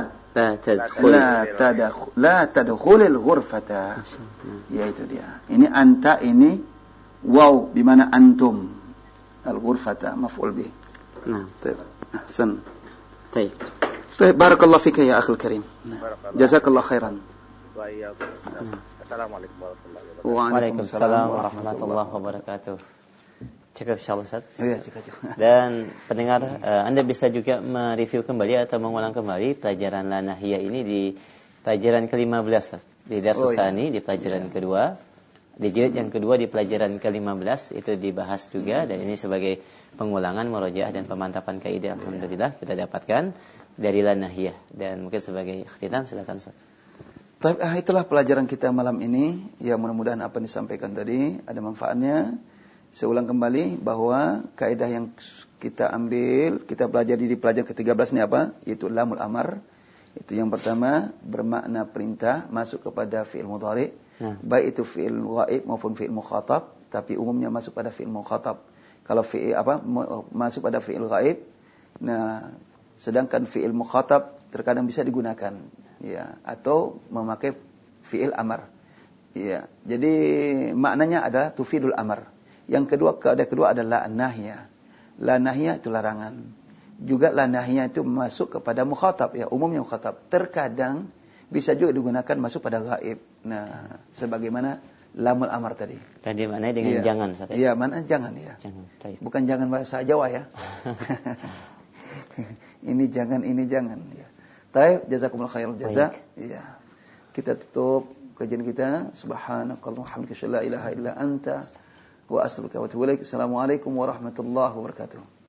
La tadkhulil ghurfata. Ya itu dia. Ini anta, ini waw di mana antum. Al-ghurfata maf'ul bih. Nah. Baik. Ahsan. Baik. Baik, barakallahu fika ya akhil karim. Jazakallahu khairan. Wa iyyakum. Assalamualaikum warahmatullahi wabarakatuh. Waalaikumsalam warahmatullahi wabarakatuh. Cukup insyaallah Ustaz. Iya, cukup. Dan pendengar, Anda bisa juga mereview kembali atau mengulang kembali pelajaran la nahiyah ini di pelajaran ke-15 di Darsus Tsani, di pelajaran kedua, di jilid yang kedua di pelajaran ke-15 itu dibahas juga, dan ini sebagai pengulangan, murojaah dan pemantapan kaidah alhamdulillah kita dapatkan dari la nahiyah. Dan mungkin sebagai ikhtitam silakan Ustaz. Itulah pelajaran kita malam ini. Ya, mudah-mudahan apa yang disampaikan tadi ada manfaatnya. Saya ulang kembali bahwa kaidah yang kita ambil, kita pelajari di pelajaran ke-13 ini apa? Yaitu lamul amar. Itu yang pertama, bermakna perintah, masuk kepada fi'il mudhari. Baik itu fi'il ghaib maupun fi'il mukhatab, tapi umumnya masuk pada fi'il mukhatab. Kalau fi'il masuk pada fi'il ghaib, nah, sedangkan fi'il mukhatab terkadang bisa digunakan, ya, atau memakai fi'il amar. Ya, jadi maknanya adalah tufidul amar. Yang kedua, kaidah kedua adalah nahiyah. La nahiyah itu larangan. Juga la nahiyah itu masuk kepada mukhatab, ya, umumnya mukhatab. Terkadang bisa juga digunakan masuk pada ghaib. Nah, sebagaimana lamul amar tadi. Tadi maknanya dengan jangan Ustaz. Iya, mana jangan ya. Jangan. Bukan jangan bahasa Jawa ya. Ini jangan, ini jangan ya. Baik, jazakumullah khairul jaza. Iya. Kita tutup kajian kita. Subhanakallahumma wa bihamdika la ilaha illa anta wa astaghfiruka wa atubu ilaik. Assalamualaikum warahmatullahi wabarakatuh.